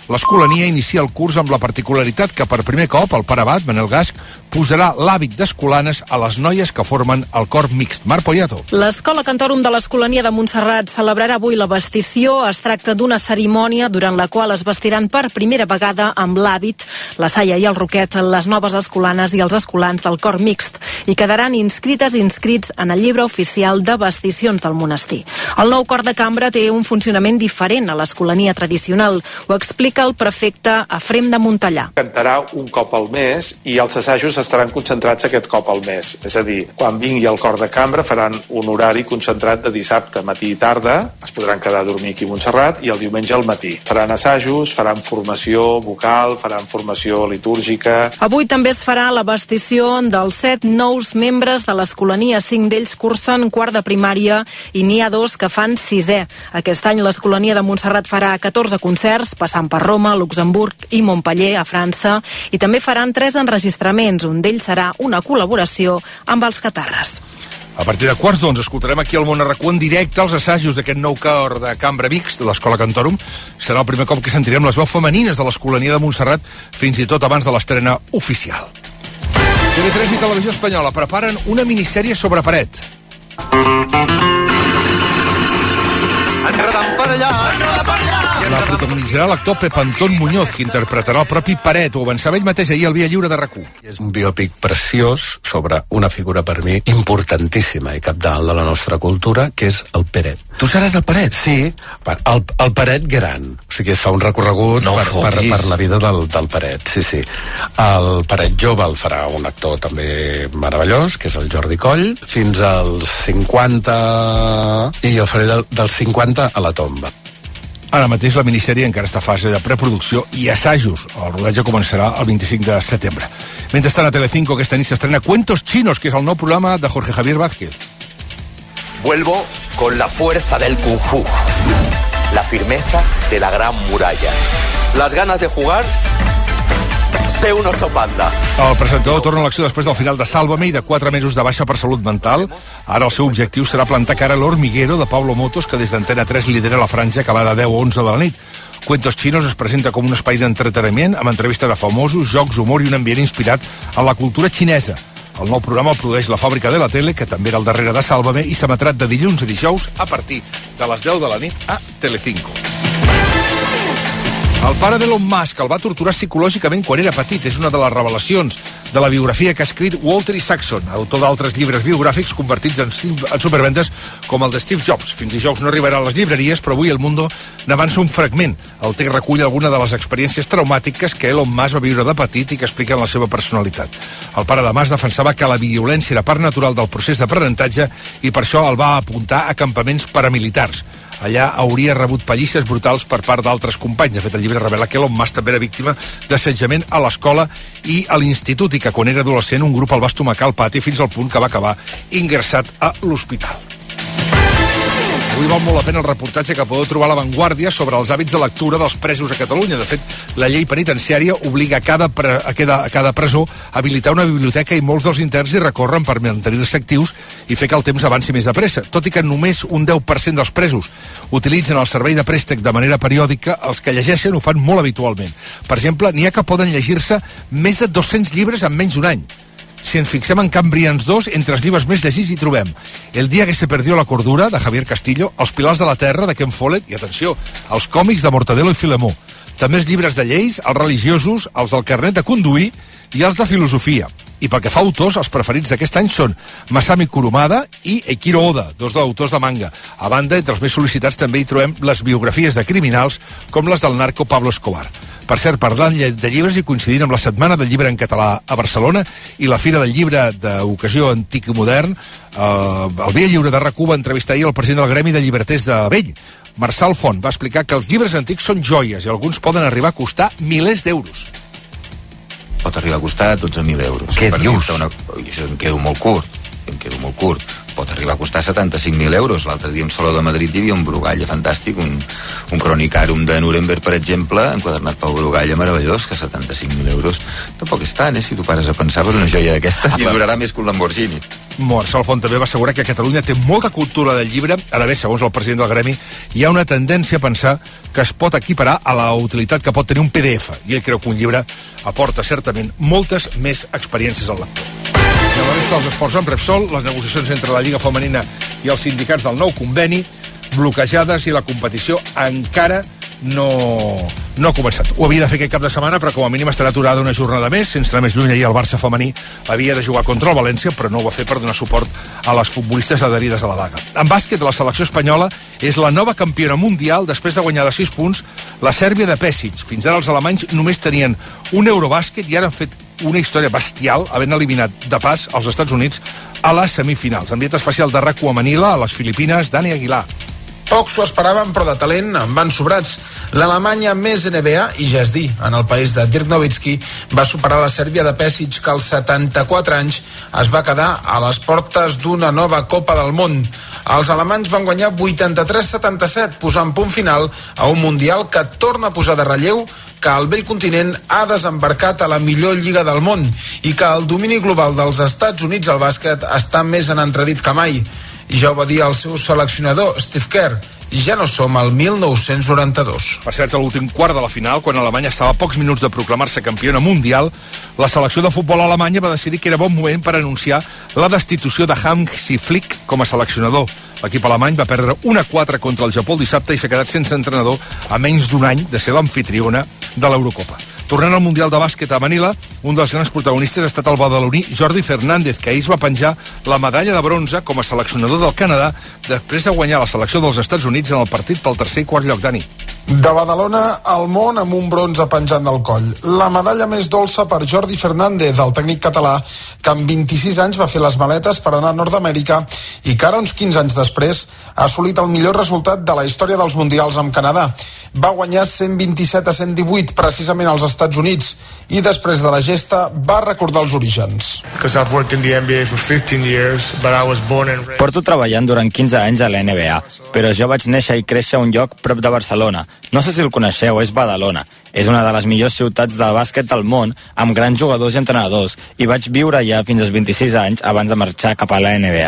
L'Escolania inicia el curs amb la particularitat que per primer cop el pare abat, Manel Gasch, posarà l'hàbit d'escolanes a les noies que formen el cor mixt. Marc Poyato. L'Escola Cantòrum de l'Escolania de Montserrat celebrarà avui la vestició. Es tracta d'una cerimònia durant la qual es vestiran per primera vegada amb l'hàbit, la saia i el roquet, les noves escolanes i els escolans del cor mixt, i quedaran inscrits en el llibre oficial de vesticions del monestir. El nou cor de cambra té un funcionament diferent a l'Escolania tradicional. Ho explica el prefecte Efrem de Montellà. Cantarà un cop al mes i els assajos estaran concentrats aquest cop al mes. És a dir, quan vingui el cor de cambra faran un horari concentrat de dissabte, matí i tarda. Es podran quedar a dormir aquí a Montserrat i el diumenge al matí. Faran assajos, faran formació vocal, faran formació litúrgica. Avui també es farà la vestició dels 7 nous membres de l'Escolania. 5 d'ells cursen quart de primària i n'hi ha 2 que fan 6è. Aquest any l'Escolania de Montserrat farà 14 concerts, passant per Roma, Luxemburg i Montpeller, a França, i també faran 3 enregistraments. Un d'ells serà una col·laboració amb els Catarres. A partir de 11:15 escoltarem aquí al Món RQ en directe els assajos d'aquest nou cor de cambra mixt de l'Escola Cantòrum. Serà el primer cop que sentirem les veus femenines de l'Escolania de Montserrat, fins i tot abans de l'estrena oficial. TV3 i Televisió Espanyola preparen una minissèrie sobre Peret. Enredant per allà, enredant per allà. La protagonitzarà l'actor Pep Anton Muñoz, que interpretarà el propi Peret. Ho avançava ell mateix ahir al Via Lliure de RAC1. És un biòpic preciós sobre una figura per mi importantíssima i cabdal de la nostra cultura, que és el Peret. Tu seràs el Peret? Sí, el Peret gran. O sigui, es fa un recorregut per la vida del Peret. Sí, sí. El Peret jove el farà un actor també meravellós, que és el Jordi Coll, fins als 50... i jo faré dels 50 a la tomba. Ara mateix la minissèrie encara està a fase de preproducció i assajos. El rodatge començarà el 25 de setembre. Mentrestant, a Telecinco aquesta nit s'estrena Cuentos Chinos, que és el nou programa de Jorge Javier Vázquez. Vuelvo con la fuerza del Kung Fu, la firmeza de la Gran Muralla, las ganas de jugar de un oso panda. El presentador torna a l'acció després del final de Sálvame i de 4 mesos de baixa per salut mental. Ara el seu objectiu serà plantar cara a l'Hormiguero de Pablo Motos, que des d'Antena 3 lidera la franja que va de 10 a 11 de la nit. Cuentos Chinos es presenta com un espai d'entreteniment amb entrevistes a famosos, jocs, humor i un ambient inspirat en la cultura xinesa. El nou programa el produeix la Fàbrica de la Tele, que també era al darrere de Sálvame, i s'emetrà de dilluns a dijous a partir de les 10 de la nit a Telecinco. El pare d'Elon Musk el va torturar psicològicament quan era petit. És una de les revelacions de la biografia que ha escrit Walter Isaacson, autor d'altres llibres biogràfics convertits en supervendes com el de Steve Jobs. Fins dijous no arribarà a les llibreries, però avui El Mundo n'avança un fragment. El text recull alguna de les experiències traumàtiques que Elon Musk va viure de petit i que expliquen la seva personalitat. El pare de Musk defensava que la violència era part natural del procés d'aprenentatge i per això el va apuntar a campaments paramilitars. Allà hauria rebut pallisses brutals per part d'altres companys. De fet, el llibre revela que Elon Musk també era víctima d'assetjament a l'escola i a l'institut, i que quan era adolescent un grup el va estomacar al pati fins al punt que va acabar ingressat a l'hospital. Avui val molt la pena el reportatge que podeu trobar a La Vanguardia sobre els hàbits de lectura dels presos a Catalunya. De fet, la llei penitenciària obliga a cada presó a habilitar una biblioteca i molts dels interns hi recorren per mantenir-se actius i fer que el temps avanci més de pressa. Tot i que només un 10% dels presos utilitzen el servei de préstec de manera periòdica, els que llegeixen ho fan molt habitualment. Per exemple, n'hi ha que poden llegir-se més de 200 llibres en menys d'un any. Si ens fixem en Cambrians 2, entre els llibres més llegits hi trobem El día que se perdió la cordura, de Javier Castillo, Els pilars de la terra, de Ken Follett, i, atenció, els còmics de Mortadelo i Filemó. També els llibres de lleis, els religiosos, els del carnet de conduir i els de filosofia. I pel que fa a autors, els preferits d'aquest any són Masami Kurumada i Eiichiro Oda, dos autors de manga. A banda, entre els més sol·licitats també hi trobem les biografies de criminals, com les del narco Pablo Escobar. Per cert, parlant de llibres i coincidint amb la Setmana del Llibre en Català a Barcelona i la Fira del Llibre d'Ocasió Antic i Modern, el Via Lliure de RAC1 va entrevistar ahir el president del Gremi de Llibreters de Vell. Marçal Font va explicar que els llibres antics són joies i alguns poden arribar a costar milers d'euros. Pot arribar a costar 12.000 euros. Què dius? Jo em quedo molt curt. pot arribar a costar 75.000 euros. L'altre dia en Saló de Madrid hi havia un Brugalla fantàstic, un Cronicàrum de Nuremberg, per exemple, enquadernat pel Brugalla, meravellós, que 75.000 euros tampoc és tant, si tu pares a pensar per una joia d'aquestes, i durarà més que un Lamborghini. Marçal Font també va assegurar que Catalunya té molta cultura del llibre. Ara bé, segons el president del gremi, hi ha una tendència a pensar que es pot equiparar a la utilitat que pot tenir un PDF, i ell creu que un llibre aporta certament moltes més experiències al lector. I a la resta dels esports amb Repsol, les negociacions entre la Lliga Femenina i els sindicats del nou conveni bloquejades, i la competició encara no ha començat. Ho havia de fer aquest cap de setmana, però com a mínim estarà aturada una jornada més. Sense anar més lluny, ahir el Barça femení havia de jugar contra el València, però no ho va fer per donar suport a les futbolistes adherides a la vaga. En bàsquet, la selecció espanyola és la nova campiona mundial després de guanyar de 6 punts la Sèrbia de Pesic. Fins ara els alemanys només tenien un Eurobàsquet i ara han fet una història bestial, havent eliminat de pas als Estats Units a les semifinals. Enviat especial de RAC1 a Manila, a les Filipines, Dani Aguilar. Pocs ho esperaven, però de talent en van sobrats. L'Alemanya més NBA, i ja és dir, en el país de Dirk Nowitzki, va superar la Sèrbia de Pesic, que als 74 anys es va quedar a les portes d'una nova Copa del Món. Els alemanys van guanyar 83-77, posant punt final a un Mundial que torna a posar de relleu que el vell continent ha desembarcat a la millor lliga del món i que el domini global dels Estats Units al bàsquet està més en entredit que mai. I ja ho va dir el seu seleccionador, Steve Kerr, i ja no som al 1992. Per cert, a l'últim quart de la final, quan Alemanya estava a pocs minuts de proclamar-se campiona mundial, la selecció de futbol alemanya va decidir que era bon moment per anunciar la destitució de Hansi Flick com a seleccionador. L'equip alemany va perdre 1-4 contra el Japó el dissabte i s'ha quedat sense entrenador a menys d'un any de ser l'amfitriona de l'Eurocopa. Tornant al Mundial de Bàsquet a Manila, un dels grans protagonistes ha estat el badaloní Jordi Fernández, que ahir es va penjar la medalla de bronze com a seleccionador del Canadà després de guanyar la selecció dels Estats Units en el partit pel tercer i quart lloc. Dani. De Badalona al món amb un bronze penjant del coll. La medalla més dolça per Jordi Fernández, el tècnic català, que amb 26 anys va fer les maletes per anar a Nord-Amèrica i que ara, uns 15 anys després, ha assolit el millor resultat de la història dels Mundials amb Canadà. Va guanyar 127-118 precisament als Estats Units i després de la gesta va recordar els orígens. Porto treballant durant 15 anys a la NBA, però jo vaig néixer i créixer a un lloc prop de Barcelona. No sé si el coneixeu, és Badalona. És una de les millors ciutats del bàsquet del món, amb grans jugadors i entrenadors, i vaig viure allà fins als 26 anys abans de marxar cap a la NBA.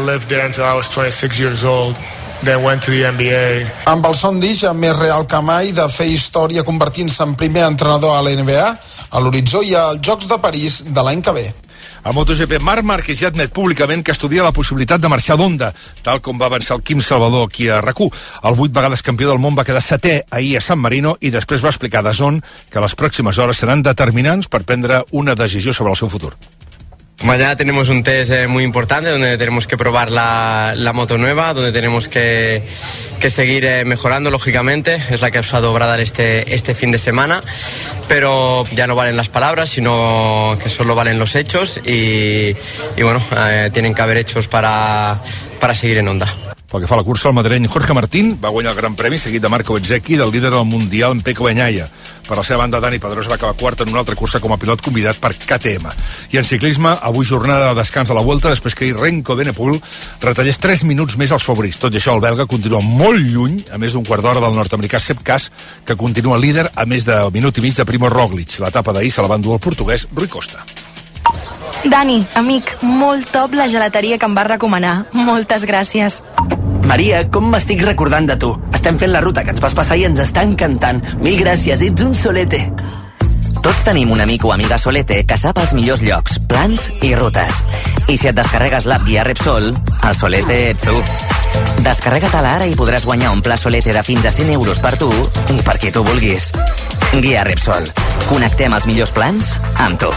Amb el son d'Ix més real que mai de fer història convertint-se en primer entrenador a la NBA, a l'horitzó hi ha els Jocs de París de l'any que ve. A MotoGP, Marc Márquez ja ha admet públicament que estudia la possibilitat de marxar d'Honda, tal com va avançar el Quim Salvador aquí a RAC1. El 8 vegades campió del món va quedar 7è ahir a San Marino i després va explicar a DAZN que les pròximes hores seran determinants per prendre una decisió sobre el seu futur. Mañana tenemos un test muy importante donde tenemos que probar la moto nueva, donde tenemos que seguir mejorando, lógicamente. Es la que ha usado Bradal este fin de semana, pero ya no valen las palabras, sino que solo valen los hechos y bueno, tienen que haber hechos para seguir en Honda. Pel que fa a la cursa, el madrileny Jorge Martín va guanyar el Gran Premi, seguit de Marco Bezzecchi, del líder del Mundial, en Pecco Bagnaia. Per la seva banda, Dani Pedrós va acabar quart en una altra cursa com a pilot convidat per KTM. I en ciclisme, avui jornada de descans a la Vuelta, després que Renko Benepul retallés 3 minuts més als favoris. Tot i això, el belga continua molt lluny, a més d'un quart d'hora del nord-americà Sepp Kuss, que continua líder a més de minut i mig de Primo Roglic. L'etapa d'ahir se la va endur el portuguès Rui Costa. Dani, amic, molt top la gelateria que em vas recomanar. Moltes gràcies. Maria, com m'estic recordant de tu. Estem fent la ruta que ens vas passar i ens està encantant. Mil gràcies, ets un solete. Tots tenim un amic o amiga solete que sap els millors llocs, plans i rutes. I si et descarregues l'app Guia Repsol, el solete ets tu. Descarrega-te-la ara i podràs guanyar un pla solete de fins a 100 euros per tu i per qui tu vulguis. Guia Repsol. Connectem els millors plans amb tu.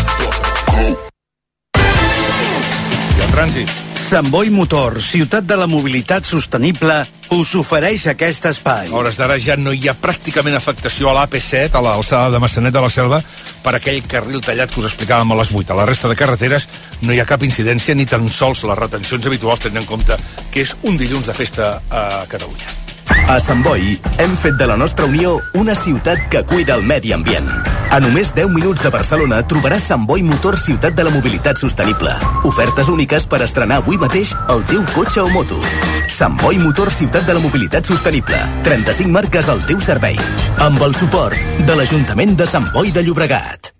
I el trànsit. Sant Boi Motor, ciutat de la mobilitat sostenible, us ofereix aquest espai. A hores d'ara ja no hi ha pràcticament afectació a l'AP7, a l'alçada de Massanet de la Selva, per aquell carril tallat que us explicàvem a les 8. A la resta de carreteres no hi ha cap incidència, ni tan sols les retencions habituals, tenint en compte que és un dilluns de festa a Catalunya. A Sant Boi hem fet de la nostra Unió una ciutat que cuida el medi ambient. A només 10 minuts de Barcelona trobaràs Sant Boi Motor Ciutat de la Mobilitat Sostenible. Ofertes úniques per estrenar avui mateix el teu cotxe o moto. Sant Boi Motor Ciutat de la Mobilitat Sostenible. 35 marques al teu servei. Amb el suport de l'Ajuntament de Sant Boi de Llobregat.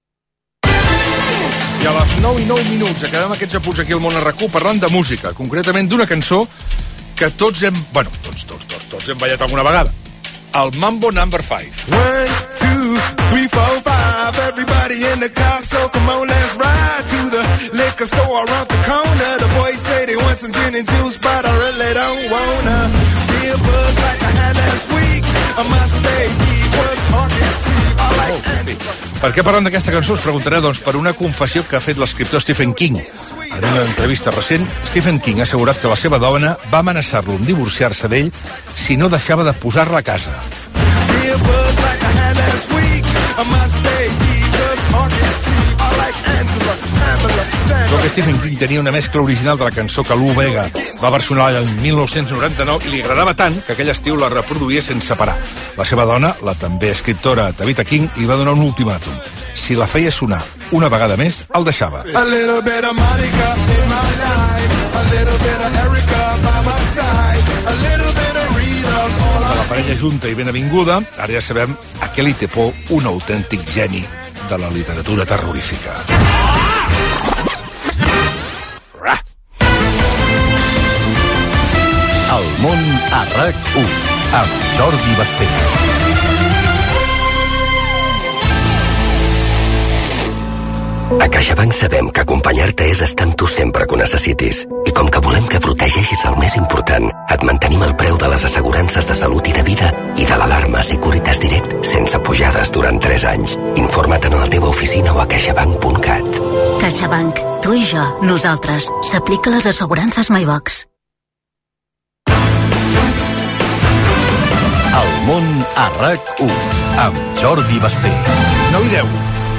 I a les 9:09 acabem aquests apunts aquí al Món RQ parlant de música, concretament d'una cançó que tots hem... Bueno, tots hem ballat alguna vegada. El Mambo No. 5. 1, 2, 3, 4, 5. Everybody in the car, so come on, let's ride to the liquor store around the corner. The boys say they want some gin and juice, but I really don't wanna be a buzz like I had last week. I must stay deep, was talking to you. I like Angela. Per què parlant d'aquesta cançó? Us preguntaré, doncs, per una confessió que ha fet l'escriptor Stephen King. En una entrevista recent, Stephen King ha assegurat que la seva dona va amenaçar-lo amb divorciar-se d'ell si no deixava de posar-la a casa. Jo que Stephen King tenia una mescla original de la cançó que Lou Bega va versionar l'any 1999 i li agradava tant que aquell estiu la reproduïa sense parar. La seva dona, la també escriptora Tabitha King, li va donar un ultimàtum. Si la feia sonar una vegada més, el deixava. La parella junta i ben avinguda, ara ja sabem a què li té por un autèntic geni de la literatura terrorífica. El món a RAC1 amb Jordi Basté. A CaixaBank sabem que acompanyar-te és estar amb tu sempre que ho necessitis. I com que volem que protegeixis el més important, et mantenim el preu de les assegurances de salut i de vida i de l'alarma Securitas Direct sense pujades durant 3 anys. Informa't a la teva oficina o a caixabank.cat. CaixaBank. Tu i jo. Nosaltres. S'aplica a les assegurances MyBox. El món a RAC1 amb Jordi Basté. 9:10.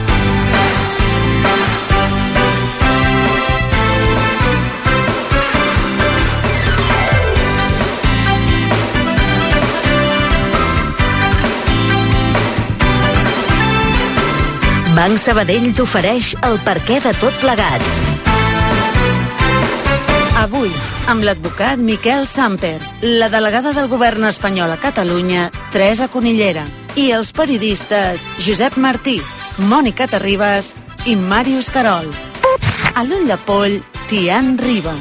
Banc Sabadell t'ofereix el perquè de tot plegat. Avui, amb l'advocat Miquel Samper, la delegada del govern espanyol a Catalunya, Teresa Conillera, i els periodistes Josep Martí, Mònica Terribas i Màrius Carol. A l'ull de poll, Tian Riba.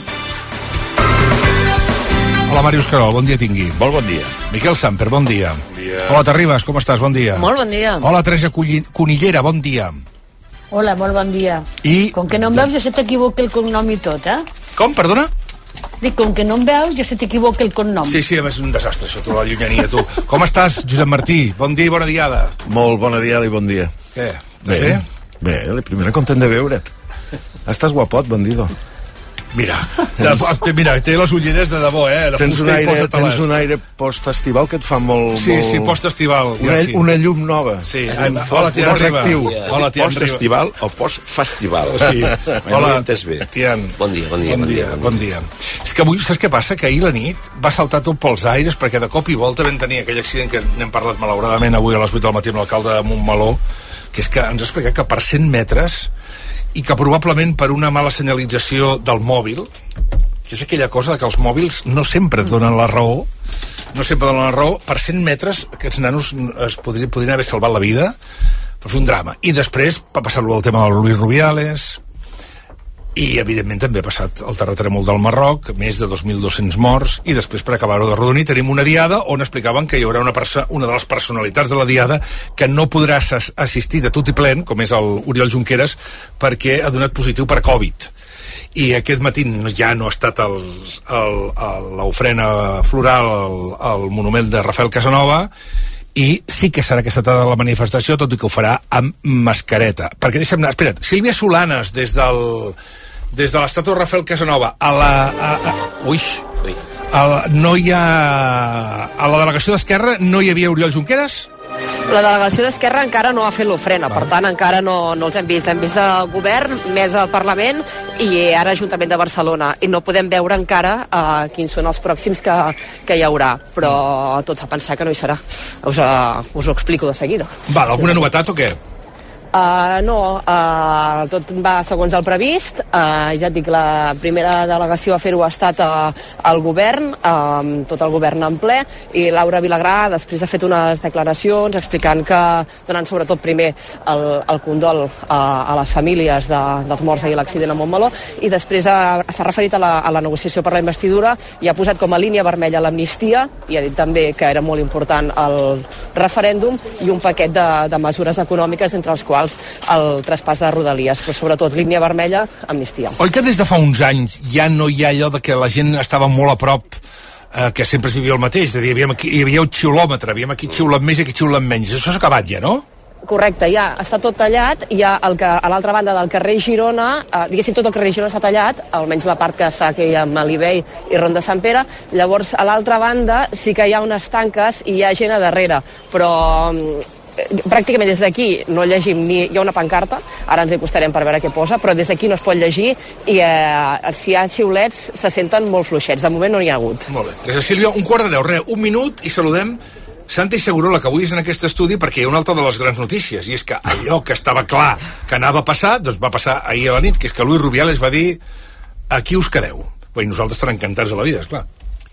Hola, Màrius Carol, bon dia tingui. Molt bon dia. Miquel Samper, bon dia. Bon dia. Hola, Terribas, com estàs? Bon dia. Molt bon dia. Hola, Teresa Conillera, bon dia. Hola, molt bon dia. I... Com que no em veus ja se t'equivoca el cognom i tot, eh? Com, perdona? Dic, com que no em veus ja se t'equivoca el cognom. Sí, a més és un desastre, això, tota la llunyania, tu. Com estàs, Josep Martí? Bon dia i bona diada. Molt bona diada i bon dia. Què? Bé, la primera content de veure't. Estàs guapot, bandido. Mira, té les ulleres de debò, de fusta i posa-te-les. Tens un aire post-estival que et fa molt... Sí, post-estival. Una llum nova. Sí, hola, Tian Riba. Hola, post-estival o post-festival. Sí. Hola, Tian. Bon dia. És que avui, saps què passa? Que ahir la nit va saltar tot pels aires perquè de cop i volta vam tenir aquell accident que n'hem parlat malauradament avui a les 8 del matí amb l'alcalde de Montmeló, que és que ens ha explicat que per 100 metres i que probablement per una mala senyalització del mòbil, que és aquella cosa que els mòbils no sempre et donen la raó, per 100 metres aquests nanos es podrien haver salvat la vida, per fer un drama. I després va passar-lo el tema del Luis Rubiales, i evidentment també ha passat el terratrèmol del Marroc, més de 2.200 morts, i després, per acabar-ho de rodonir, tenim una diada on explicaven que hi haurà una de les personalitats de la diada que no podrà assistir de tot i plen, com és el Oriol Junqueras, perquè ha donat positiu per Covid. I aquest matí ja no ha estat l'ofrena floral al monument de Rafael Casanova, i sí que serà aquesta tarda la manifestació, tot i que ho farà amb mascareta. Perquè deixa'm anar, espera't, Sílvia Solanes, des de l'estàtua de Rafael Casanova a la delegació d'Esquerra no hi havia Oriol Junqueras? La delegació d'Esquerra encara no ha fet l'ofrena, per tant encara no els hem vist. Hem vist el govern, més el Parlament i ara Ajuntament de Barcelona, i no podem veure encara quins són els pròxims que hi haurà, però tots a pensar que no hi serà. Us ho explico de seguida. Val, alguna novetat o què? No, tot va segons el previst. Ja et dic, la primera delegació a fer-ho ha estat el govern, tot el govern en ple, i Laura Vilagrà després ha fet unes declaracions explicant que donant sobretot primer el condol a les famílies dels morts ahir a l'accident a Montmeló, i després s'ha referit a la negociació per la investidura i ha posat com a línia vermella l'amnistia, i ha dit també que era molt important el referèndum i un paquet de mesures econòmiques, entre els quals el traspàs de Rodalies, però sobretot línia vermella, amnistia. Oi que des de fa uns anys ja no hi ha allò de que la gent estava molt a prop, que sempre es vivia el mateix, és a dir, hi havia un xiulòmetre, aquí xiulen més i aquí xiulen menys, això s'ha acabat ja, no? Correcte, ja està tot tallat, hi ha a l'altra banda del carrer Girona, diguéssim tot el carrer Girona està tallat, almenys la part que està aquí a Malibey i Ronda Sant Pere, llavors a l'altra banda sí que hi ha unes tanques i hi ha gent a darrere, però pràcticament des d'aquí no llegim hi ha una pancarta, ara ens hi acostarem per veure què posa, però des d'aquí no es pot llegir i si hi ha xiulets se senten molt fluixets, de moment no n'hi ha hagut. Molt bé, gràcies Sílvia, 9:15, un minut i saludem Santi Segurola, que avui és en aquest estudi perquè hi ha una altra de les grans notícies, i és que allò que estava clar que anava a passar, doncs va passar ahir a la nit, que és que Luis Rubiales va dir: aquí us quedeu. I nosaltres estarem encantats de la vida, esclar.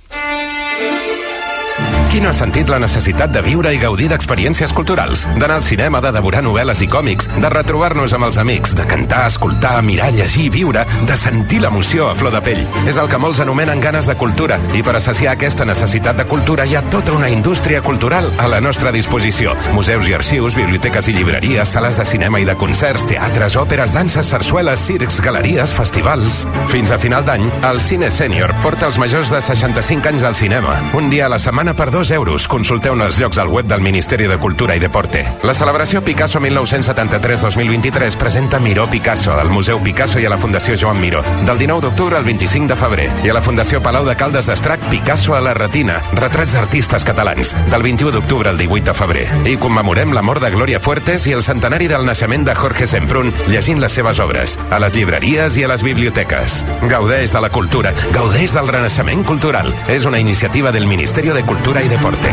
Qui no ha sentit la necessitat de viure i gaudir d'experiències culturals? D'anar al cinema, de devorar novel·les i còmics, de retrobar-nos amb els amics, de cantar, escoltar, mirar, llegir, viure, de sentir l'emoció a flor de pell. És el que molts anomenen ganes de cultura, i per saciar aquesta necessitat de cultura hi ha tota una indústria cultural a la nostra disposició. Museus i arxius, biblioteques i llibreries, sales de cinema i de concerts, teatres, òperes, danses, sarsueles, circs, galeries, festivals. Fins a final d'any, el Cine Sènior porta els majors de 65 anys al cinema. Un dia a la setmana per €2. Consulteu-ne els llocs al web del Ministeri de Cultura i Deporte. La celebració Picasso 1973-2023 presenta Miró Picasso al Museu Picasso i a la Fundació Joan Miró, del 19 d'octubre al 25 de febrer, i a la Fundació Palau de Caldes d'Estrac Picasso a la retina, retrats d'artistes catalans, del 21 d'octubre al 18 de febrer. I commemorem la mort de Glòria Fuertes i el centenari del naixement de Jorge Semprún llegint les seves obres, a les llibreries i a les biblioteques. Gaudeix de la cultura, gaudeix del renaixement cultural. És una iniciativa del Ministeri de Cultura i Deporte.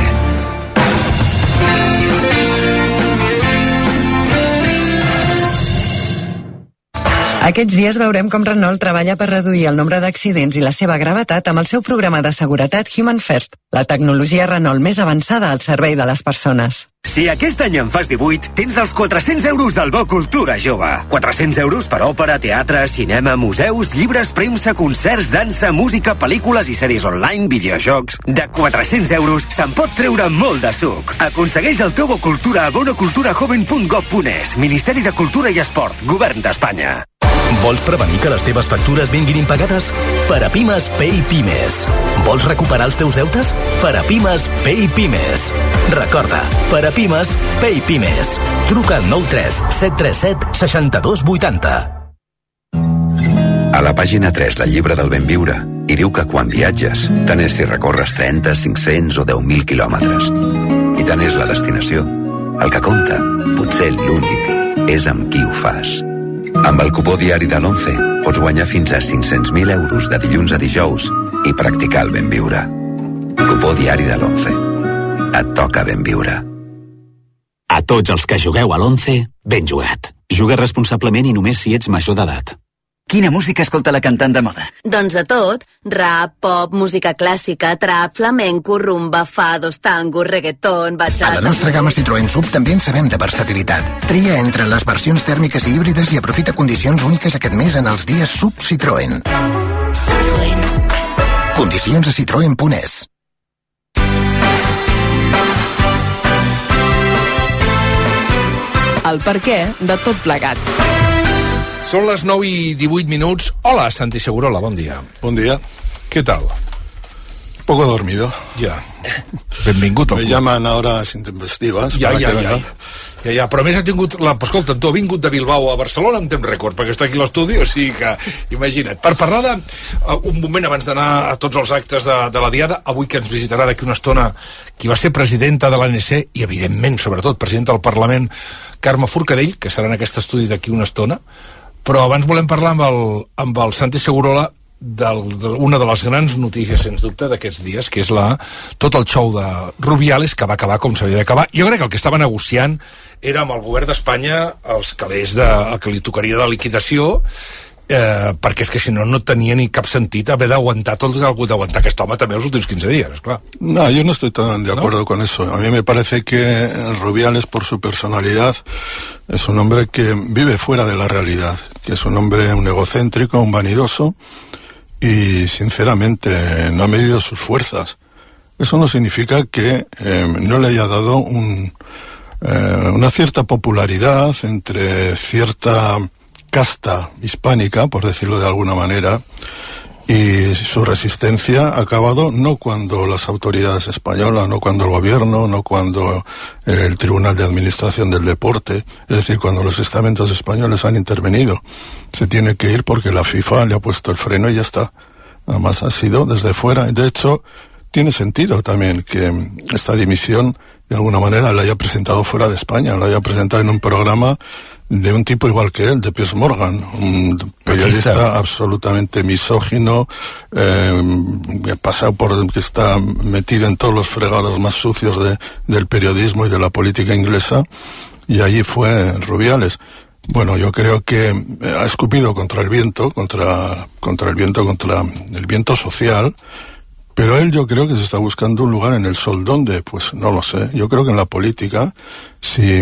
Aquests dies veurem com Renault treballa per reduir el nombre d'accidents i la seva gravetat amb el seu programa de seguretat Human First, la tecnologia Renault més avançada al servei de les persones. Si aquest any en fas 18, tens els 400 € del Bo Cultura Jove. 400 € per òpera, teatre, cinema, museus, llibres, premsa, concerts, dansa, música, pel·lícules i sèries online, videojocs. De 400 € se'n pot treure molt de suc. Aconsegueix el teu Bo Cultura a bonoculturajoven.gov.es. Ministeri de Cultura i Esport, Govern d'Espanya. Vols prevenir que les teves factures vinguin impagades? Parapimes Pay Pimes. Vols recuperar els teus deutes? Parapimes Pay Pimes. Recorda, Parapimes Pay Pimes. Truca al 93 737 62 80. A la pàgina 3 del llibre del ben viure hi diu que quan viatges, tant és si recorres 30, 500 o 10.000 quilòmetres. I tant és la destinació. El que compta, potser l'únic, és amb qui ho fas. Amb el cupó diari de l'11 pots guanyar fins a 500.000 € de dilluns a dijous i practicar el ben viure. Cupó diari de l'11. Et toca ben viure. A tots els que jugueu a l'11, ben jugat. Juga responsablement i només si ets major d'edat. Quina música escolta la cantant de moda? Doncs de tot. Rap, pop, música clàssica, trap, flamenco, rumba, fados, tango, reggaeton, bachata... A la nostra gamma Citroën Sub també en sabem de versatilitat. Tria entre les versions tèrmiques i híbrides i aprofita condicions úniques aquest mes en els dies Sub Citroën. Citroën. Condicions a citroen.es. El perquè de tot plegat. Són les 9:18. Hola, Santi Segurola, bon dia. Bon dia. ¿Qué tal? Poco dormido. Ya. Benvingut. Me llaman ahora intempestives. Ja. Però a més ha tingut... Escolta, tu ha vingut de Bilbao a Barcelona en temps rècord, perquè està aquí a l'estudi, o sigui que, imagina't. Per parlar de... Un moment abans d'anar a tots els actes de la Diada, avui que ens visitarà d'aquí una estona qui va ser presidenta de l'ANC i, evidentment, sobretot, presidenta del Parlament, Carme Forcadell, que serà en aquest estudi d'aquí una estona. Però abans volem parlar amb el Santi Segurola d'una de les grans notícies, sens dubte, d'aquests dies, que és tot el xou de Rubiales, que va acabar com s'havia d'acabar. Jo crec que el que estava negociant era amb el govern d'Espanya els calés el que li tocaria de liquidació, perquè és que si no, no tenia ni cap sentit haver d'aguantar tot el que ha hagut d'aguantar aquest home també els últims 15 días, claro. No, yo no estoy tan de acuerdo con eso. A mí me parece que Rubiales, por su personalidad, es un hombre que vive fuera de la realidad, que es un hombre un egocéntrico, un vanidoso, y sinceramente no ha medido sus fuerzas. Eso no significa que no le haya dado una cierta popularidad entre cierta casta hispánica, por decirlo de alguna manera, y su resistencia ha acabado no cuando las autoridades españolas, no cuando el gobierno, no cuando el Tribunal de Administración del Deporte, es decir, cuando los estamentos españoles han intervenido. Se tiene que ir porque la FIFA le ha puesto el freno y ya está. Además ha sido desde fuera. De hecho, tiene sentido también que esta dimisión de alguna manera la haya presentado fuera de España, la haya presentado en un programa de un tipo igual que él, de Piers Morgan, un periodista absolutamente misógino, que está metido en todos los fregados más sucios del periodismo y de la política inglesa, y allí fue Rubiales. Bueno, yo creo que ha escupido contra el viento, contra el viento social, pero él yo creo que se está buscando un lugar en el sol. ¿Dónde? Pues no lo sé. Yo creo que en la política, si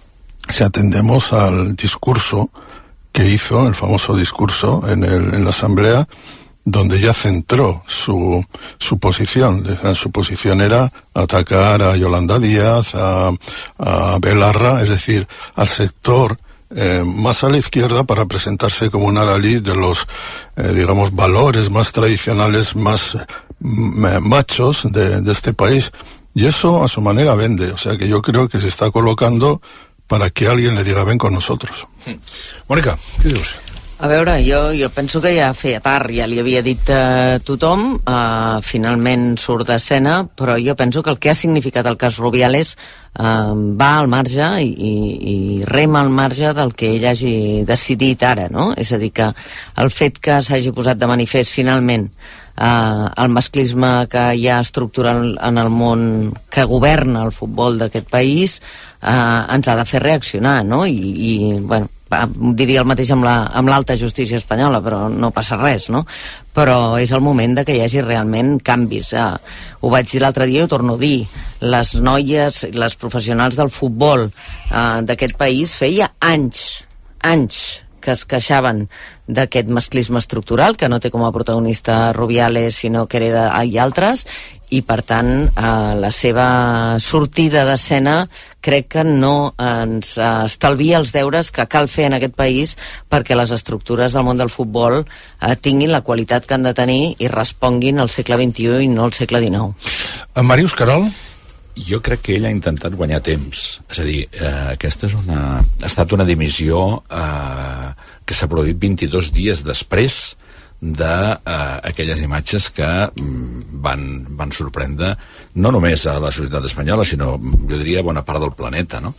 atendemos al discurso que hizo, el famoso discurso en la Asamblea, donde ya centró su posición. Su posición era atacar a Yolanda Díaz, a Belarra, es decir, al sector más a la izquierda, para presentarse como un adalid de los, digamos, valores más tradicionales, más machos de este país. Y eso a su manera vende. O sea que yo creo que se está colocando para que alguien le diga ven con nosotros. Mònica, què dius? A veure, jo penso que ja feia tard, ja li havia dit tothom, finalment surt d'escena, però jo penso que el que ha significat el cas Rubiales va al marge i rema al marge del que ell hagi decidit ara, no? És a dir, que el fet que s'hagi posat de manifest finalment el masclisme que hi ha estructural en el món que governa el futbol d'aquest país ens ha de fer reaccionar, no? I bueno, diria el mateix amb l'alta justícia espanyola, però no passa res, no? Però és el moment de que hi hagi realment canvis. Ho vaig dir l'altre dia i ho torno a dir. Les noies, les professionals del futbol d'aquest país feia anys que es queixaven d'aquest masclisme estructural, que no té com a protagonista Rubiales, sinó que hereda i altres, i per tant la seva sortida d'escena crec que no ens estalvia els deures que cal fer en aquest país perquè les estructures del món del futbol tinguin la qualitat que han de tenir i responguin al segle XXI i no al segle XIX. Màrius Carol? Jo crec que ell ha intentat guanyar temps. És a dir, aquesta ha estat una dimissió que s'ha produït 22 dies després d'aquelles imatges que van sorprendre no només a la societat espanyola, sinó, jo diria, bona part del planeta, no?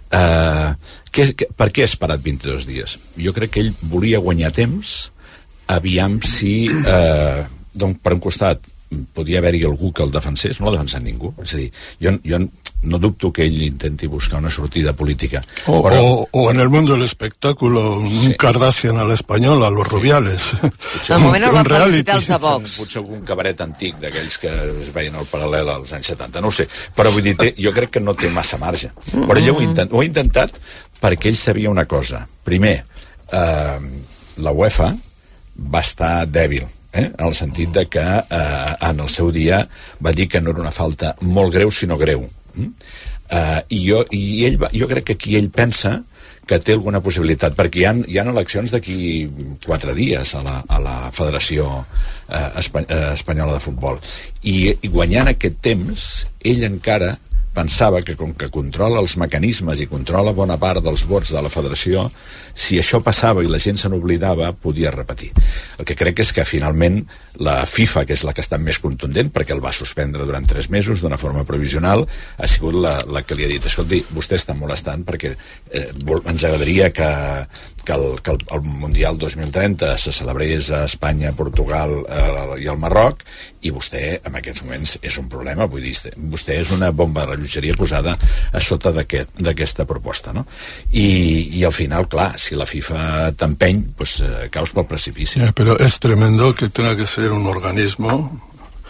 Per què ha esperat 22 dies? Jo crec que ell volia guanyar temps, aviam si, per un costat, podia haver-hi algú que el defensés, no l'ha defensat ningú. És a dir, jo no dubto que ell intenti buscar una sortida política. O en el mundo del espectáculo, un Kardashian a la española, los Rubiales. Al moment el van felicitar els de Vox. Potser algun cabaret antic d'aquells que es veien al paral·lel als anys 70, no ho sé. Però vull dir, jo crec que no té massa marge. Però ell ho ha intentat perquè ell sabia una cosa. Primer, la UEFA va estar dèbil, en el sentit de que en el seu dia va dir que no era una falta molt greu sinó greu, jo crec que aquí ell pensa que té alguna possibilitat, perquè hi ha eleccions d'aquí 4 dies a la Federació Espanyola de Futbol, i guanyant aquest temps ell encara pensava que com que controla els mecanismes i controla bona part dels vots de la federació, si això passava i la gent se n'oblidava, podia repetir. El que crec és que finalment la FIFA, que és la que està més contundent, perquè el va suspendre durant 3 mesos d'una forma provisional, ha sigut la que li ha dit: escolti, vostè està molestant perquè ens agradaria que que el Mundial 2030 se celebrés a Espanya, Portugal i el Marroc, i vostè en aquests moments és un problema, vull dir, vostè és una bomba de rellotgeria posada a sota d'aquesta proposta, no? I al final, clar, si la FIFA t'empeny, pues caus pel precipici. Pero es tremendo que tenga que ser un organismo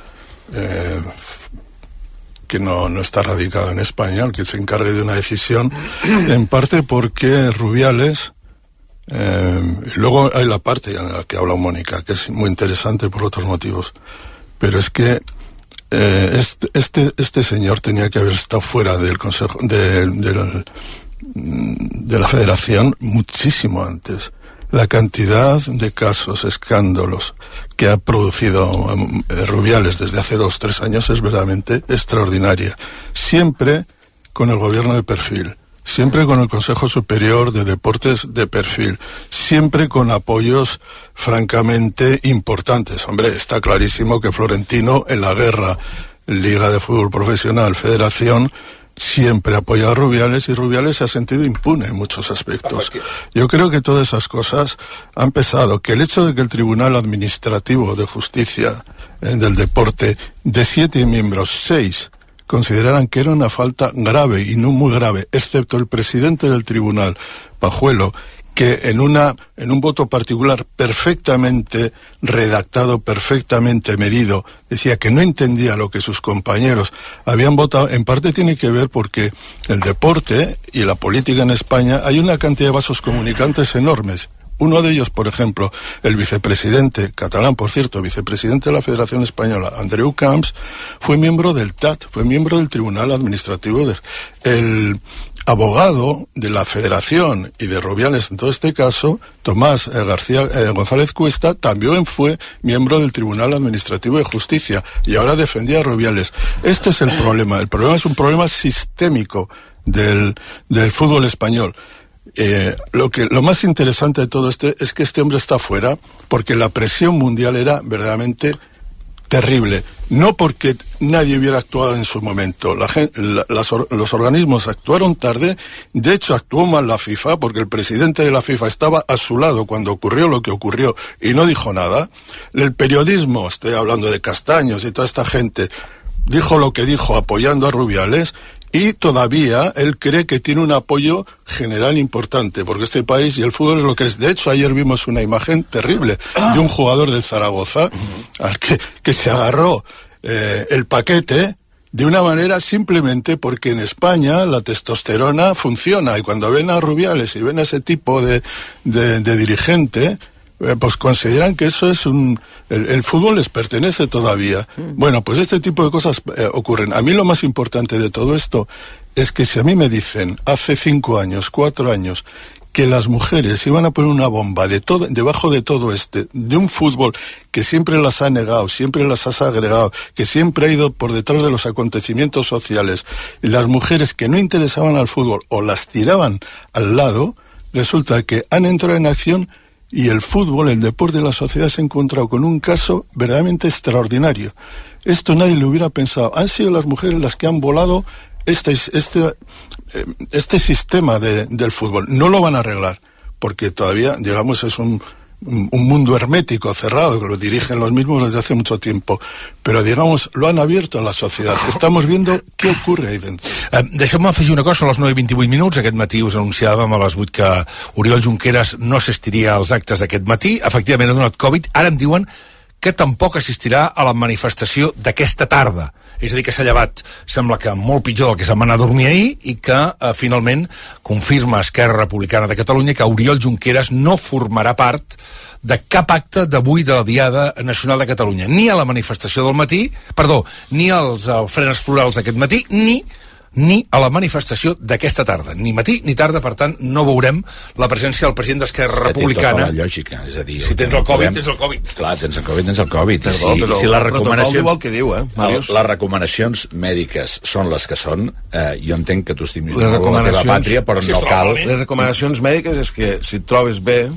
que no está radicado en España, el que se encargue de una decisión, en parte porque Rubiales, luego hay la parte en la que habla Mónica, que es muy interesante por otros motivos, pero es que este señor tenía que haber estado fuera del Consejo de la Federación muchísimo antes. La cantidad de casos, escándalos que ha producido Rubiales desde hace 2 o 3 años es verdaderamente extraordinaria. Siempre con el gobierno de perfil, siempre con el Consejo Superior de Deportes de perfil, siempre con apoyos francamente importantes. Hombre, está clarísimo que Florentino en la guerra, Liga de Fútbol Profesional, Federación, siempre apoya a Rubiales, y Rubiales se ha sentido impune en muchos aspectos. Yo creo que todas esas cosas han pesado. Que el hecho de que el Tribunal Administrativo de Justicia del Deporte, de 7 miembros, 6 consideraran que era una falta grave y no muy grave, excepto el presidente del tribunal, Pajuelo, que en un voto particular perfectamente redactado, perfectamente medido, decía que no entendía lo que sus compañeros habían votado. En parte tiene que ver porque el deporte y la política en España hay una cantidad de vasos comunicantes enormes. Uno de ellos, por ejemplo, el vicepresidente catalán, por cierto, vicepresidente de la Federación Española, Andreu Camps, fue miembro del TAT, fue miembro del Tribunal Administrativo. El abogado de la Federación y de Rubiales, en todo este caso, Tomás González Cuesta, también fue miembro del Tribunal Administrativo de Justicia y ahora defendía a Rubiales. Este es el problema. El problema es un problema sistémico del fútbol español. Lo más interesante de todo es que este hombre está fuera porque la presión mundial era verdaderamente terrible, no porque nadie hubiera actuado en su momento. Los organismos actuaron tarde, de hecho actuó mal la FIFA porque el presidente de la FIFA estaba a su lado cuando ocurrió lo que ocurrió y no dijo nada. El periodismo, estoy hablando de Castaños y toda esta gente, dijo lo que dijo apoyando a Rubiales. Y todavía él cree que tiene un apoyo general importante, porque este país y el fútbol es lo que es. De hecho, ayer vimos una imagen terrible de un jugador del Zaragoza al que se agarró el paquete de una manera simplemente porque en España la testosterona funciona, y cuando ven a Rubiales y ven a ese tipo de dirigente, pues consideran que eso es el fútbol les pertenece todavía. Bueno, pues este tipo de cosas ocurren. A mí lo más importante de todo esto es que si a mí me dicen hace 5 años, 4 años, que las mujeres iban a poner una bomba debajo de todo de un fútbol que siempre las ha negado, siempre las ha agregado, que siempre ha ido por detrás de los acontecimientos sociales, y las mujeres que no interesaban al fútbol o las tiraban al lado, resulta que han entrado en acción. Y el fútbol, el deporte de la sociedad se ha encontrado con un caso verdaderamente extraordinario. Esto nadie lo hubiera pensado. Han sido las mujeres las que han volado este sistema del fútbol. No lo van a arreglar, porque todavía, digamos, es un mundo hermético, cerrado, que lo dirigen los mismos desde hace mucho tiempo. Però, digamos, lo han abierto a la sociedad. Estamos viendo què ocorre ahí dentro. Deixeu-me afegir una cosa. A les 9:28 minuts, aquest matí us anunciàvem a les 8 que Oriol Junqueras no assistiria als actes d'aquest matí. Efectivament ha donat Covid. Ara em diuen que tampoc assistirà a la manifestació d'aquesta tarda. És a dir, que s'ha llevat, sembla que molt pitjor del que se'n va anar a dormir ahir, i que finalment confirma Esquerra Republicana de Catalunya que Oriol Junqueras no formarà part de cap acte d'avui de la Diada Nacional de Catalunya, ni a la manifestació del matí, ni als ofrenes florals d'aquest matí, ni a la manifestació d'aquesta tarda, ni matí ni tarda. Per tant, no veurem la presència del president d'Esquerra Republicana. Té tota la lògica, és a dir, si tens el Covid, tens el Covid. Clar, tens el Covid, tens el Covid. Si les recomanacions... que diu, les recomanacions mèdiques són les que són, jo entenc que tu estimis la teva pàtria, però no cal... Les recomanacions mèdiques és que si et trobes bé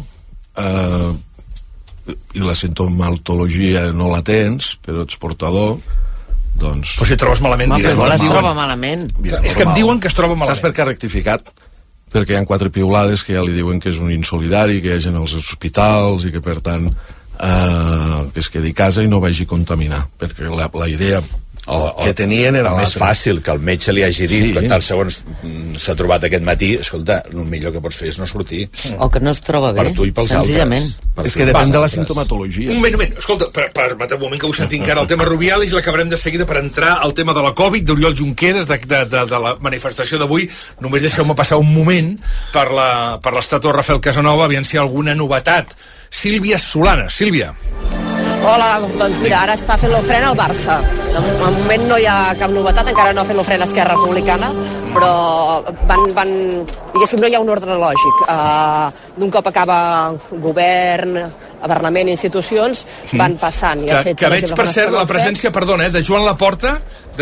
i la sintomatologia no la tens, però ets portador, doncs... Però si et trobes malament... Es troba malament. És que em diuen que es troba malament. Saps per què ha rectificat? perquè hi ha 4 piulades que ja li diuen que és un insolidari, que hi ha gent als hospitals i que per tant que es quedi a casa i no vagi a contaminar, perquè la idea que tenien era més fàcil que el metge li hagi dit que tal segons s'ha trobat aquest matí, escolta, el millor que pots fer és no sortir, o que no es troba bé, per tu i pels senzillament altres. És que depèn de la sintomatologia. Un moment, escolta, permeteu un moment que ho sentim encara el tema Rubiales i l'acabarem de seguida per entrar al tema de la Covid, d'Oriol Junqueras, de la manifestació d'avui. Només deixeu-me passar un moment per l'estàtua Rafael Casanova, aviam si hi ha alguna novetat. Sílvia Solanes. Sílvia. Hola, doncs mira, ara està fent l'ofrena al Barça. De moment no hi ha cap novetat, encara no ha fet l'ofrena Esquerra Republicana, però diguéssim, no hi ha un ordre lògic. D'un cop acaba govern, Parlament, institucions, van passant. Que veig, per cert, la presència, perdona, de Joan Laporta,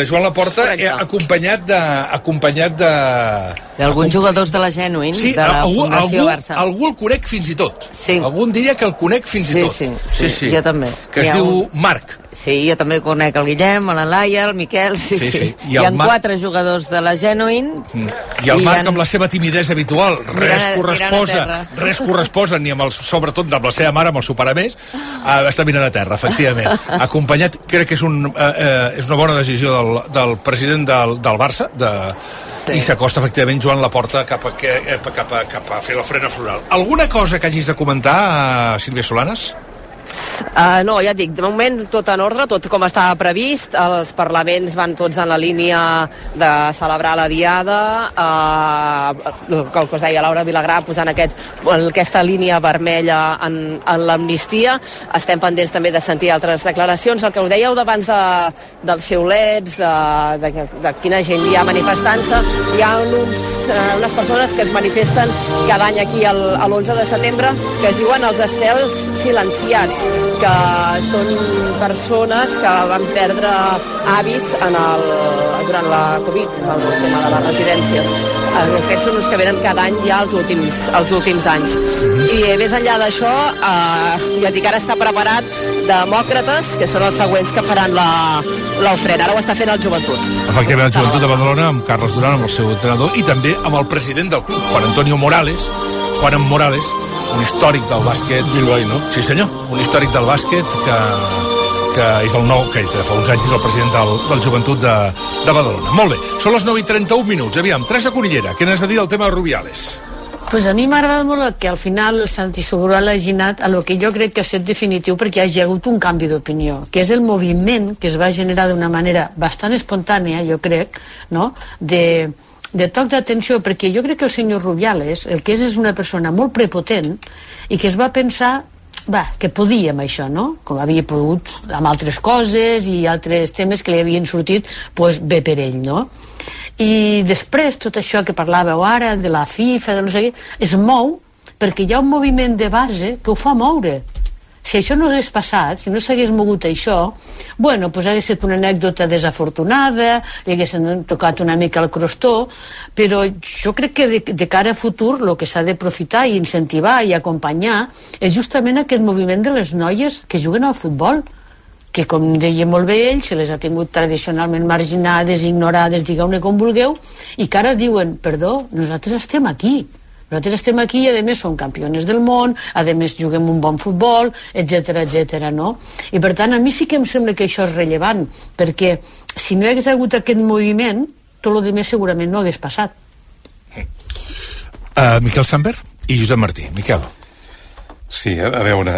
acompanyat de... d'alguns jugadors de la Genuïn, de la Fundació Barça. Algú el conec fins i tot. Algú diria que el conec fins i tot. Sí, jo també. Que es diu Marc. Sí, jo també conec el Guillem, la Laia, el Miquel, sí. Hi ha 4 jugadors de la Genuïn. I el Marc, amb la seva timidesa habitual, res corresposa, ni amb sobretot amb la seva mare, amb el seu pare més, està mirant a terra, efectivament. Acompanyat, crec que és una bona decisió del president del Barça, i s'acosta efectivament Joan Laporta cap a fer la frena floral. Alguna cosa que hagis de comentar, Sílvia Solanes? No, ja et dic, de moment tot en ordre, tot com estava previst, els parlaments van tots en la línia de celebrar la diada, el que us deia Laura Vilagrà posant aquesta línia vermella en l'amnistia. Estem pendents també de sentir altres declaracions. El que us dèieu d'abans dels xiulets, de quina gent hi ha manifestant-se, hi ha unes persones que es manifesten cada any aquí l'11 de setembre, que es diuen els estels silenciats, que són persones que van perdre avis durant la Covid, el tema de les residències. Aquests són els que venen cada any ja els últims anys. I més enllà d'això, ja dic, ara està preparat Demòcrates, que són els següents que faran l'ofrena. Ara ho està fent el Joventut. Efectivament, el Joventut de Badalona, amb Carles Duran, amb el seu entrenador, i també amb el president del club, Juan Morales, un històric del bàsquet. Bilbaíno. Sí, senyor. Un històric del bàsquet que és el nou, que fa uns anys és el president del Joventut de Badalona. Molt bé, són les 9:31 minuts. Aviam, Teresa Conillera, què n'has de dir del tema de Rubiales? Pues a mi m'ha agradat molt que al final el Santi Segura l'ha aginat a lo que jo crec que ha estat definitiu, perquè hi ha hagut un canvi d'opinió, que és el moviment que es va generar d'una manera bastant espontània, jo crec, no?, de toc d'atenció, perquè jo crec que el senyor Rubiales el que és una persona molt prepotent i que es va pensar que podíem això, no? Com havia pogut amb altres coses i altres temes que li havien sortit bé per ell, no? I després tot això que parlàveu ara de la FIFA, de no sé què, es mou perquè hi ha un moviment de base que ho fa moure. Si això no hagués passat, si no s'hagués mogut això, doncs hagués estat una anècdota desafortunada, li haguessin tocat una mica el crostó, però jo crec que de cara a futur el que s'ha d'aprofitar i incentivar i acompanyar és justament aquest moviment de les noies que juguen al futbol, que com deia molt bé ell, se les ha tingut tradicionalment marginades, ignorades, digueu-ne com vulgueu, i que ara diuen, perdó, nosaltres estem aquí i a més som campiones del món, a més juguem un bon futbol, etc., no? I per tant a mi sí que em sembla que això és rellevant, perquè si no hi hagués hagut aquest moviment, tot el més segurament no hagués passat. Miquel Samper i Josep Martí. Miquel. Sí, a veure,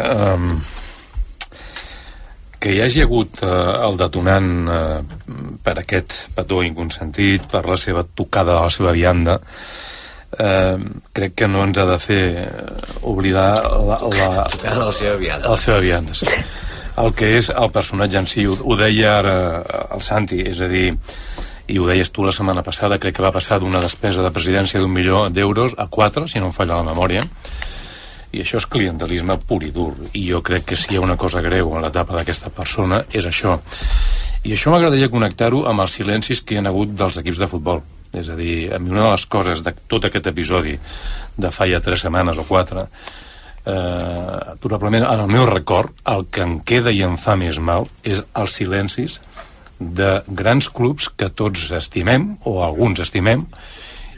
que hi hagi hagut el detonant per aquest petó inconsentit, per la seva tocada de la seva vianda, crec que no ens ha de fer oblidar la seva vianda, sí. El que és el personatge en si. Ho deia ara el Santi, és a dir, i ho deies tu la setmana passada, crec que va passar d'una despesa de presidència d'1 milió d'euros a 4, si no em falla la memòria, i això és clientelisme pur i dur, i jo crec que si hi ha una cosa greu en l'etapa d'aquesta persona és això. I això m'agradaria connectar-ho amb els silencis que hi ha hagut dels equips de futbol. És a dir, a mi una de les coses de tot aquest episodi de fa ja 3 setmanes o 4, probablement en el meu record el que em queda i em fa més mal és els silencis de grans clubs que tots estimem, o alguns estimem,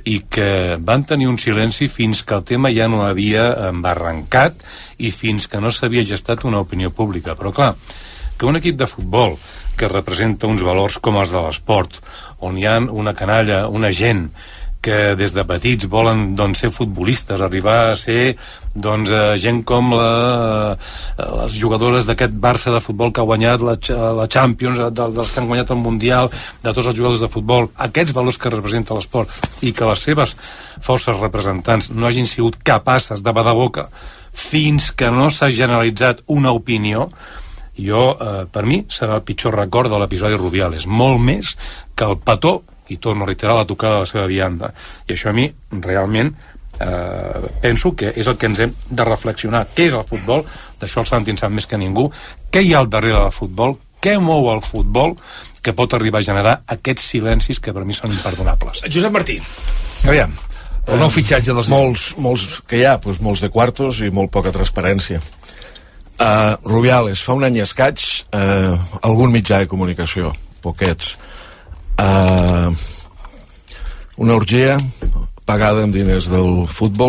i que van tenir un silenci fins que el tema ja no havia embarrancat i fins que no s'havia gestat una opinió pública. Però clar, que un equip de futbol que representa uns valors com els de l'esport, on hi ha una canalla, una gent que des de petits volen ser futbolistes, arribar a ser gent com les jugadores d'aquest Barça de futbol que ha guanyat la Champions, dels que han guanyat el Mundial, de tots els jugadors de futbol, aquests valors que representa l'esport, i que les seves forces representants no hagin sigut capaces de badar boca fins que no s'ha generalitzat una opinió, per mi serà el pitjor record de l'episodi Rubiales, molt més que el petó, i torno a reiterar, la tocada de la seva vianda. I això a mi realment penso que és el que ens hem de reflexionar. Què és el futbol? D'això el Santi en sap més que ningú. Què hi ha al darrere del futbol? Què mou el futbol que pot arribar a generar aquests silencis que per mi són imperdonables? Josep Martí, aviam, el nou fitxatge dels... Molts que hi ha, molts de quartos i molt poca transparència. Rubiales, fa un any i escaig, algun mitjà de comunicació, poquets, una orgia pagada amb diners del futbol,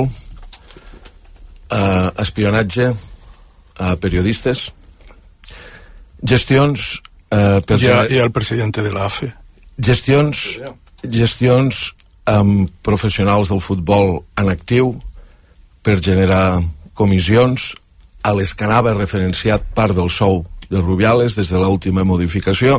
espionatge a periodistes, gestions y al presidente de la AFE, gestions amb professionals del futbol en actiu per generar comissions a les que anava referenciat part del sou de Rubiales des de l'última modificació.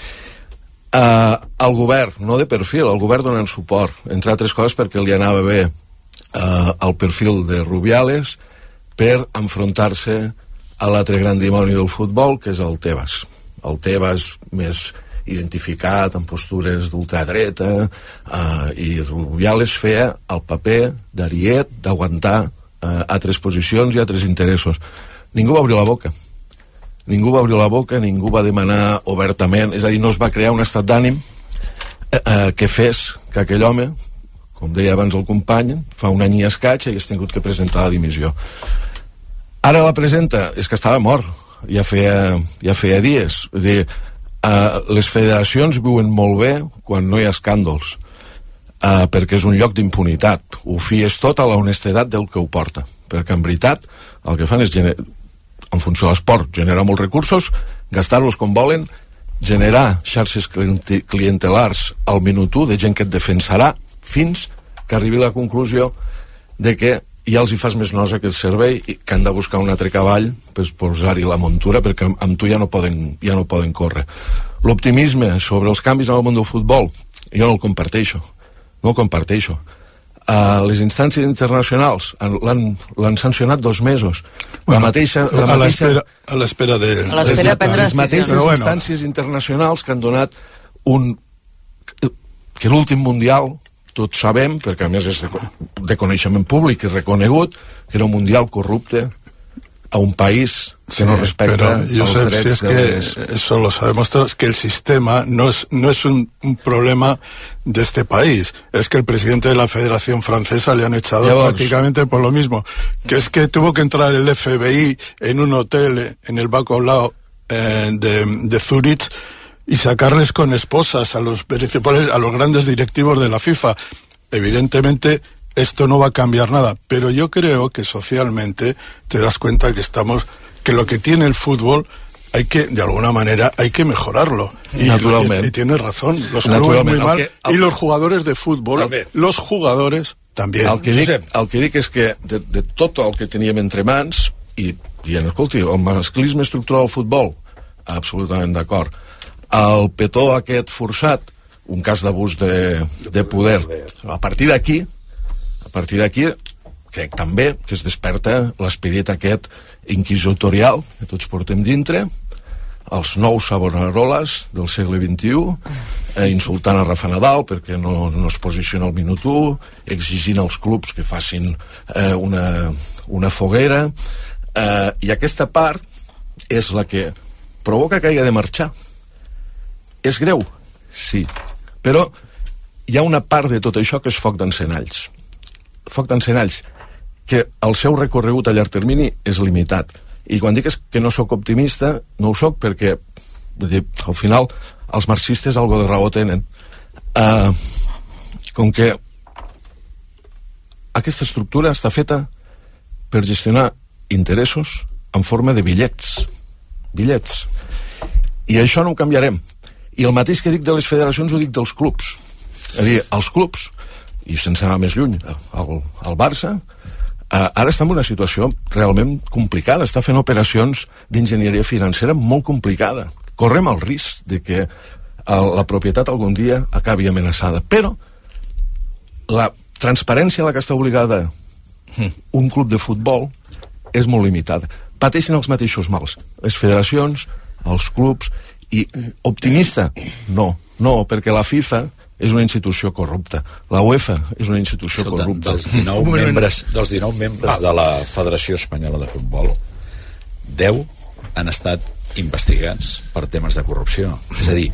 El govern, no de perfil, el govern donant suport, entre altres coses perquè li anava bé el perfil de Rubiales per enfrontar-se a l'altre gran dimoni del futbol, que és el Tebas. El Tebas més identificat amb postures d'ultradreta, i Rubiales feia el paper d'ariet, d'aguantar altres posicions i altres interessos. Ningú va obrir la boca. Ningú va obrir la boca, ningú va demanar obertament, és a dir, no es va crear un estat d'ànim que fes que aquell home, com deia abans el company, fa un any i escaig hagués tingut que presentar la dimissió. Ara la presenta, és que estava mort, ja feia dies. És dir, les federacions viuen molt bé quan no hi ha escàndols, perquè és un lloc d'impunitat. Ho fies tot a la honestedat del que ho porta, perquè en veritat el que fan és en funció de l'esport, generar molts recursos, gastar-los com volen, generar xarxes clientelars al minut 1 de gent que et defensarà fins que arribi a la conclusió de que ja els hi fas més nosa aquest servei i que han de buscar un altre cavall per posar-hi la muntura perquè amb tu ja no poden córrer. L'optimisme sobre els canvis en el món del futbol jo no el comparteixo. Les instàncies internacionals l'han sancionat 2 mesos. A l'espera de les mateixes instàncies internacionals que han donat que l'últim mundial, tots sabem, perquè a més és de coneixement públic i reconegut, que era un mundial corrupte a un país que no respecta los derechos eso lo sabemos todos, que el sistema no es un problema de este país, es que el presidente de la Federación Francesa le han echado prácticamente por lo mismo, que es que tuvo que entrar el FBI en un hotel en el Bacalao de Zurich y sacarles con esposas a los principales, a los grandes directivos de la FIFA. Evidentemente esto no va a cambiar nada, pero yo creo que socialmente te das cuenta que lo que tiene el fútbol de alguna manera hay que mejorarlo. Y tienes razón, los clubes muy mal, y los jugadores de fútbol, los jugadores també. El que dic és que de tot el que teníem entre mans i escolti, el masclisme estructural del futbol, absolutament d'acord. El petó aquest forçat, un cas d'abús de poder. A partir d'aquí crec també que es desperta l'esperit aquest inquisitorial que tots portem dintre, els nous Savonarolas del segle XXI, insultant a Rafa Nadal perquè no es posiciona al minut 1, exigint als clubs que facin una foguera, i aquesta part és la que provoca que hagi de marxar. És greu? Sí, però hi ha una part de tot això que és foc d'encenalls, que el seu recorregut a llarg termini és limitat. I quan dic que no sóc optimista, no ho sóc perquè al final els marxistes algo de raó tenen. Com que aquesta estructura està feta per gestionar interessos en forma de bitllets. I això no ho canviarem. I el mateix que dic de les federacions ho dic dels clubs. És a dir, els clubs, i sense anar més lluny, el Barça, ara està en una situació realment complicada, està fent operacions d'enginyeria financera molt complicada. Correm el risc de que la propietat algun dia acabi amenaçada, però la transparència a la que està obligada un club de futbol és molt limitada. Pateixen els mateixos mals, les federacions, els clubs, i optimista? No, perquè la FIFA és una institució corrupta. La UEFA és una institució corrupta. Dels 19 membres de la Federació Espanyola de Futbol, 10 han estat investigats per temes de corrupció. És a dir,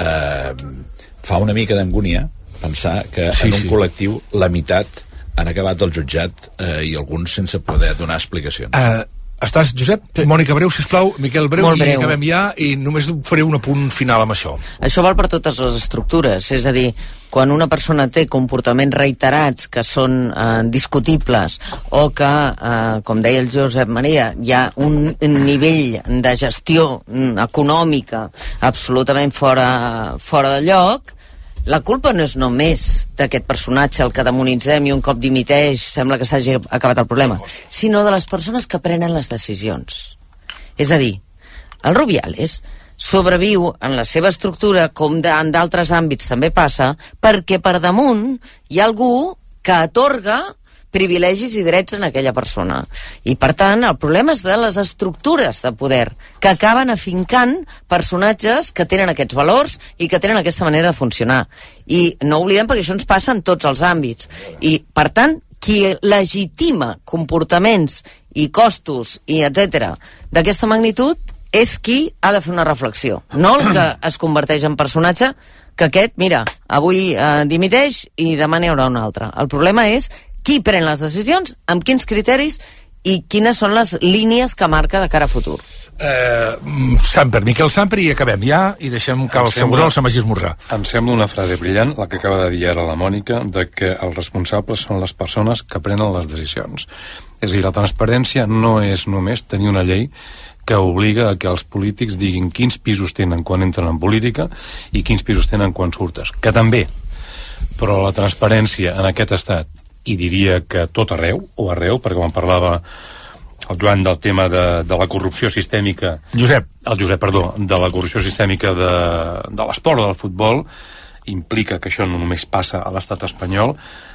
fa una mica d'angúnia pensar que en un col·lectiu la meitat han acabat del jutjat i alguns sense poder donar explicacions. Estàs, Josep? Sí. Mònica, breu, sisplau. Miquel, breu, i acabem ja, i només faré un apunt final amb això. Això val per totes les estructures, és a dir, quan una persona té comportaments reiterats que són discutibles o que, com deia el Josep Maria, hi ha un nivell de gestió econòmica absolutament fora de lloc, la culpa no és només d'aquest personatge el que demonitzem i un cop dimiteix sembla que s'hagi acabat el problema, sinó de les persones que prenen les decisions. És a dir, el Rubiales sobreviu en la seva estructura, com en d'altres àmbits també passa, perquè per damunt hi ha algú que atorga privilegis i drets en aquella persona. I, per tant, el problema és de les estructures de poder, que acaben afincant personatges que tenen aquests valors i que tenen aquesta manera de funcionar. I no oblidem, perquè això ens passa en tots els àmbits. I, per tant, qui legitima comportaments i costos i etc. d'aquesta magnitud és qui ha de fer una reflexió. No el que es converteix en personatge, que aquest, mira, avui dimiteix i demà n'hi haurà un altre. El problema és qui pren les decisions, amb quins criteris i quines són les línies que marca de cara a futur. Samper, Miquel Samper, i acabem ja, i deixem que el Segurol se'n vagi a esmorzar. Em sembla una frase brillant, la que acaba de dir ara la Mònica, de que els responsables són les persones que prenen les decisions. És a dir, la transparència no és només tenir una llei que obliga a que els polítics diguin quins pisos tenen quan entren en política i quins pisos tenen quan surtes, que també, però la transparència en aquest estat, i diria que tot arreu, perquè quan parlava el Joan del tema de la corrupció sistèmica... Josep, perdó, de la corrupció sistèmica de l'esport o del futbol, implica que això no només passa a l'estat espanyol,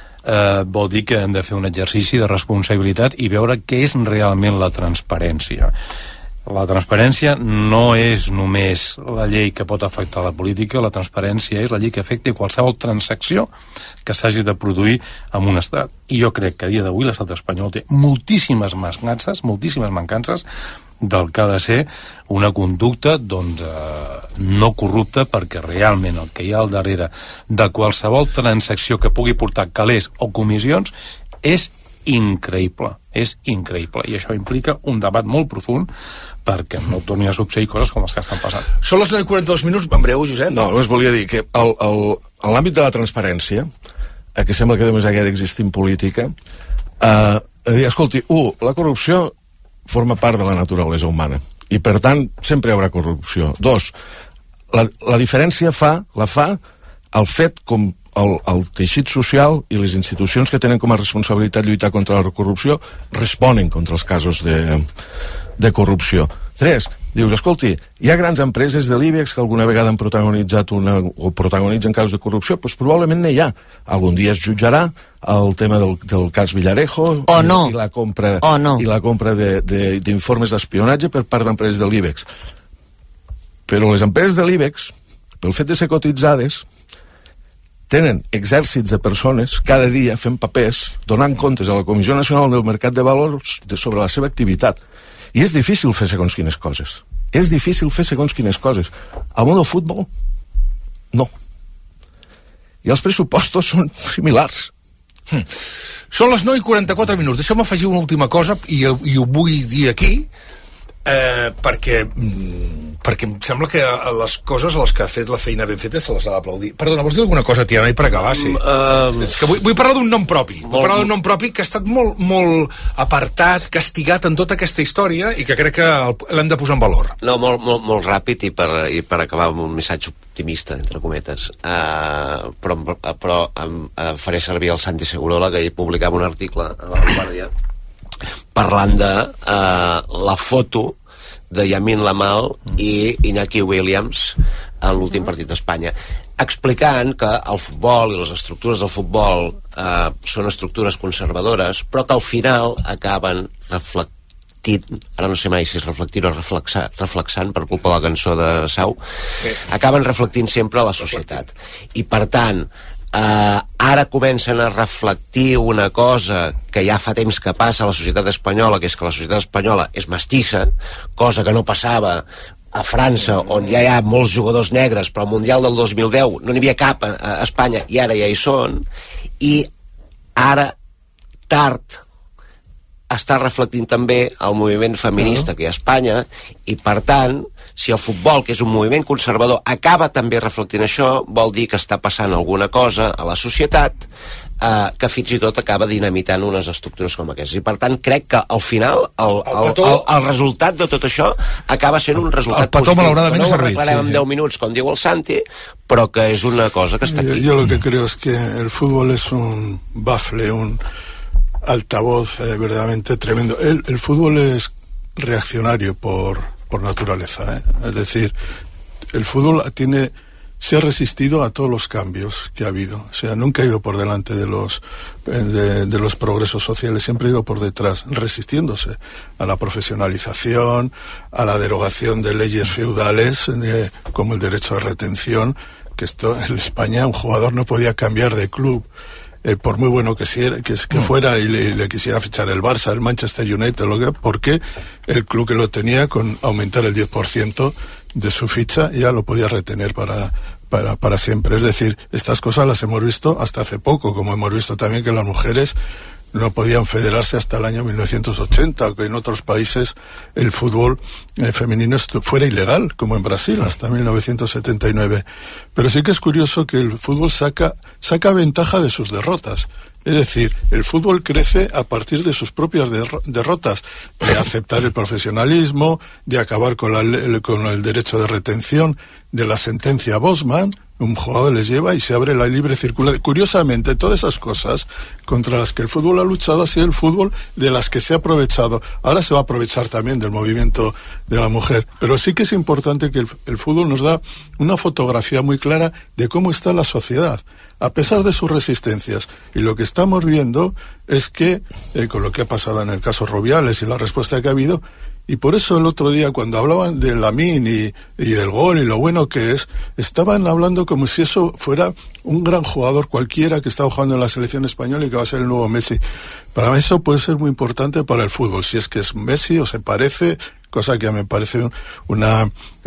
vol dir que hem de fer un exercici de responsabilitat i veure què és realment la transparència. La transparència no és només la llei que pot afectar la política, la transparència és la llei que afecta qualsevol transacció que s'hagi de produir en un estat. I jo crec que a dia d'avui l'estat espanyol té moltíssimes mancances del que ha de ser una conducta no corrupta, perquè realment el que hi ha al darrere de qualsevol transacció que pugui portar calés o comissions és increïble, i això implica un debat molt profund perquè no tornin a succeir coses com les que estan passant. Són les 9:42 minuts, en breu, Josep. No, només volia dir que en l'àmbit de la transparència, que sembla que només hagi d'existir en política, dir, escolti, la corrupció forma part de la naturalesa humana i per tant sempre hi haurà corrupció. 2, la diferència la fa el fet com el teixit social i les institucions que tenen com a responsabilitat lluitar contra la corrupció responen contra els casos de corrupció. 3, dius, escolti, hi ha grans empreses de l'IBEX que alguna vegada han protagonitzat o protagonitzen casos de corrupció, doncs probablement n'hi ha. Algun dia es jutjarà el tema del cas Villarejo i la compra d'informes d'espionatge per part d'empreses de l'IBEX. Però les empreses de l'IBEX, pel fet de ser cotitzades, tenen exèrcits de persones cada dia fent papers, donant comptes a la Comissió Nacional del Mercat de Valors sobre la seva activitat. I és difícil fer segons quines coses. Al món del futbol, no. I els pressupostos són similars. Són les 9:44 minuts. Deixa'm afegir una última cosa, i ho vull dir aquí, perquè perquè em sembla que les coses a les que ha fet la feina ben feta se les ha d'aplaudir. Perdona, vols dir alguna cosa, Tiana, i per acabar, sí? És que vull parlar d'un nom propi. Vull parlar d'un nom propi que ha estat molt apartat, castigat en tota aquesta història i que crec que l'hem de posar en valor. No, molt ràpid i per acabar amb un missatge optimista, entre cometes. Però faré servir el Santi Segurola, que ahir publicava un article a La Vanguardia parlant de la foto de Yamin Lamal i Iñaki Williams en l'últim partit d'Espanya, explicant que el futbol i les estructures del futbol són estructures conservadores, però que al final acaben reflectint, ara no sé mai si és reflectir o reflexant per culpa de la cançó de Sau, acaben reflectint sempre a la societat. I per tant, ara comencen a reflectir una cosa que ja fa temps que passa a la societat espanyola, que és que la societat espanyola és mestissa, cosa que no passava a França, on ja hi ha molts jugadors negres, però al Mundial del 2010 no n'hi havia cap a Espanya, i ara ja hi són, i ara tard està reflectint també el moviment feminista que hi ha a Espanya, i per tant, si el futbol, que és un moviment conservador, acaba també reflectint això, vol dir que està passant alguna cosa a la societat que fins i tot acaba dinamitant unes estructures com aquestes. I per tant crec que al final el resultat de tot això acaba sent un resultat positiu. Que no ho arreglarem en 10 minuts, com diu el Santi, però que és una cosa que està aquí. Yo lo que creo es que el fútbol es un bafle, un altavoz verdaderamente tremendo. El fútbol es reaccionario por naturaleza, es decir, el fútbol se ha resistido a todos los cambios que ha habido, o sea, nunca ha ido por delante de los progresos sociales, siempre ha ido por detrás, resistiéndose a la profesionalización, a la derogación de leyes feudales como el derecho de retención, que en España un jugador no podía cambiar de club por muy bueno que fuera y le quisiera fichar el Barça, el Manchester United, porque el club que lo tenía, con aumentar el 10% de su ficha, ya lo podía retener para siempre. Es decir, estas cosas las hemos visto hasta hace poco, como hemos visto también que las mujeres no podían federarse hasta el año 1980, o que en otros países el fútbol femenino fuera ilegal, como en Brasil, hasta 1979. Pero sí que es curioso que el fútbol saca ventaja de sus derrotas. Es decir, el fútbol crece a partir de sus propias derrotas, de aceptar el profesionalismo, de acabar con el derecho de retención, de la sentencia Bosman. Un jugador les lleva y se abre la libre circulación. Curiosamente, todas esas cosas contra las que el fútbol ha luchado ha sido el fútbol de las que se ha aprovechado. Ahora se va a aprovechar también del movimiento de la mujer. Pero sí que es importante que el fútbol nos da una fotografía muy clara de cómo está la sociedad, a pesar de sus resistencias. Y lo que estamos viendo es que, con lo que ha pasado en el caso Rubiales y la respuesta que ha habido, y por eso el otro día, cuando hablaban de Lamine y del gol y lo bueno que es, estaban hablando como si eso fuera un gran jugador cualquiera que estaba jugando en la selección española y que va a ser el nuevo Messi. Para mí eso puede ser muy importante para el fútbol, si es que es Messi o se parece, cosa que me parece una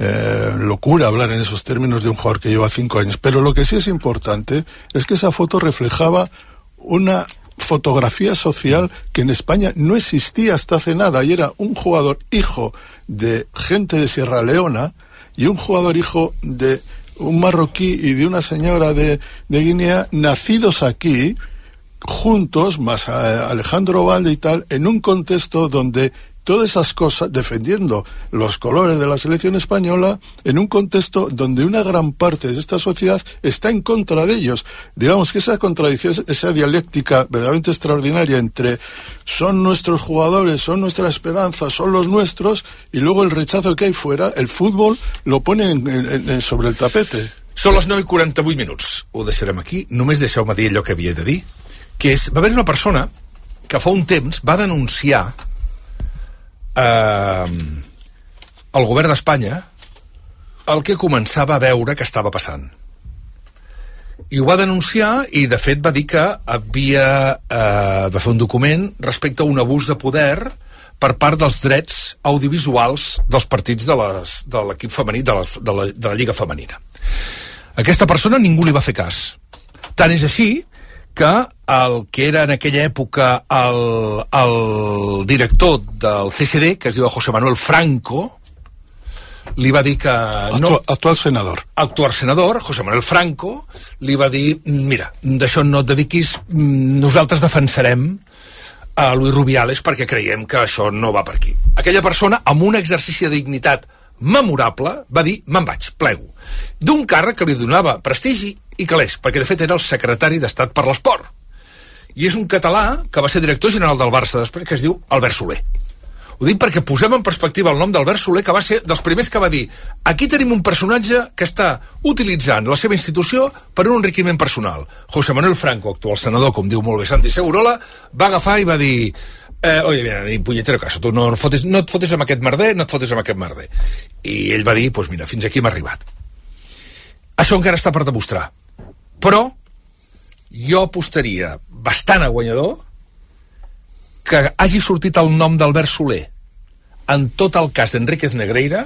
locura hablar en esos términos de un jugador que lleva 5 años. Pero lo que sí es importante es que esa foto reflejaba una fotografía social que en España no existía hasta hace nada, y era un jugador hijo de gente de Sierra Leona y un jugador hijo de un marroquí y de una señora de Guinea, nacidos aquí juntos, más a Alejandro Valde y tal, en un contexto donde todas esas cosas, defendiendo los colores de la selección española, en un contexto donde una gran parte de esta sociedad está en contra de ellos. Digamos que esa contradicción, esa dialéctica verdaderamente extraordinaria entre son nuestros jugadores, son nuestra esperanza, son los nuestros, y luego el rechazo que hay fuera, el fútbol lo pone sobre el tapete. Són les 9:48 minuts. Ho deixarem aquí. Només deixeu-me dir allò que havia de dir, que és, va haver una persona que fa un temps va denunciar el govern d'Espanya el que començava a veure que estava passant, i ho va denunciar, i de fet va dir que va fer un document respecte a un abús de poder per part dels drets audiovisuals dels partits de l'equip femení, de la Lliga Femenina. Aquesta persona ningú li va fer cas. Tant és així que el que era en aquella època el director del CSD, que es diu José Manuel Franco, li va dir que... Actual senador, José Manuel Franco, li va dir, mira, d'això no et dediquis, nosaltres defensarem a Luis Rubiales perquè creiem que això no va per aquí. Aquella persona, amb un exercici de dignitat memorable, va dir, me'n vaig, plego, d'un càrrec que li donava prestigi i calés, perquè de fet era el secretari d'Estat per l'Esport. I és un català que va ser director general del Barça després, que es diu Albert Soler. Ho dic perquè posem en perspectiva el nom d'Albert Soler, que va ser dels primers que va dir, aquí tenim un personatge que està utilitzant la seva institució per un enriquiment personal. José Manuel Franco, actual senador, com diu molt bé Santi Segurola, va agafar i va dir, oye, mira, ni punyetero caso, tu no et fotis amb aquest merder, no et fotis amb aquest merder. I ell va dir, doncs mira, fins aquí hem arribat. Això encara està per demostrar. Però jo apostaria bastant a guanyador que hagi sortit el nom d'Albert Soler en tot el cas d'Enríquez Negreira,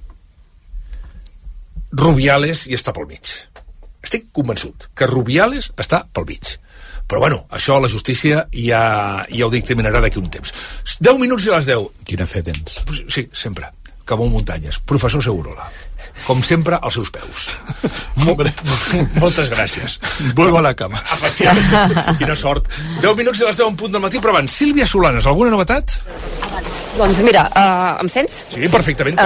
Rubiales hi està pel mig. Estic convençut que Rubiales està pel mig. Però bueno, això la justícia ja ho dictaminarà d'aquí un temps. 10 minuts i les 10. Quina fe tens. Sí, sempre. Cabó muntanyes. Professor Segurola. Com sempre, als seus peus. Moltes gràcies. Vuelvo a la cama. Efectivament. Quina sort. 10 minuts i les 10 en punt del matí, però abans, Sílvia Solanes, alguna novetat? Doncs mira, em sents? Sí, perfectament.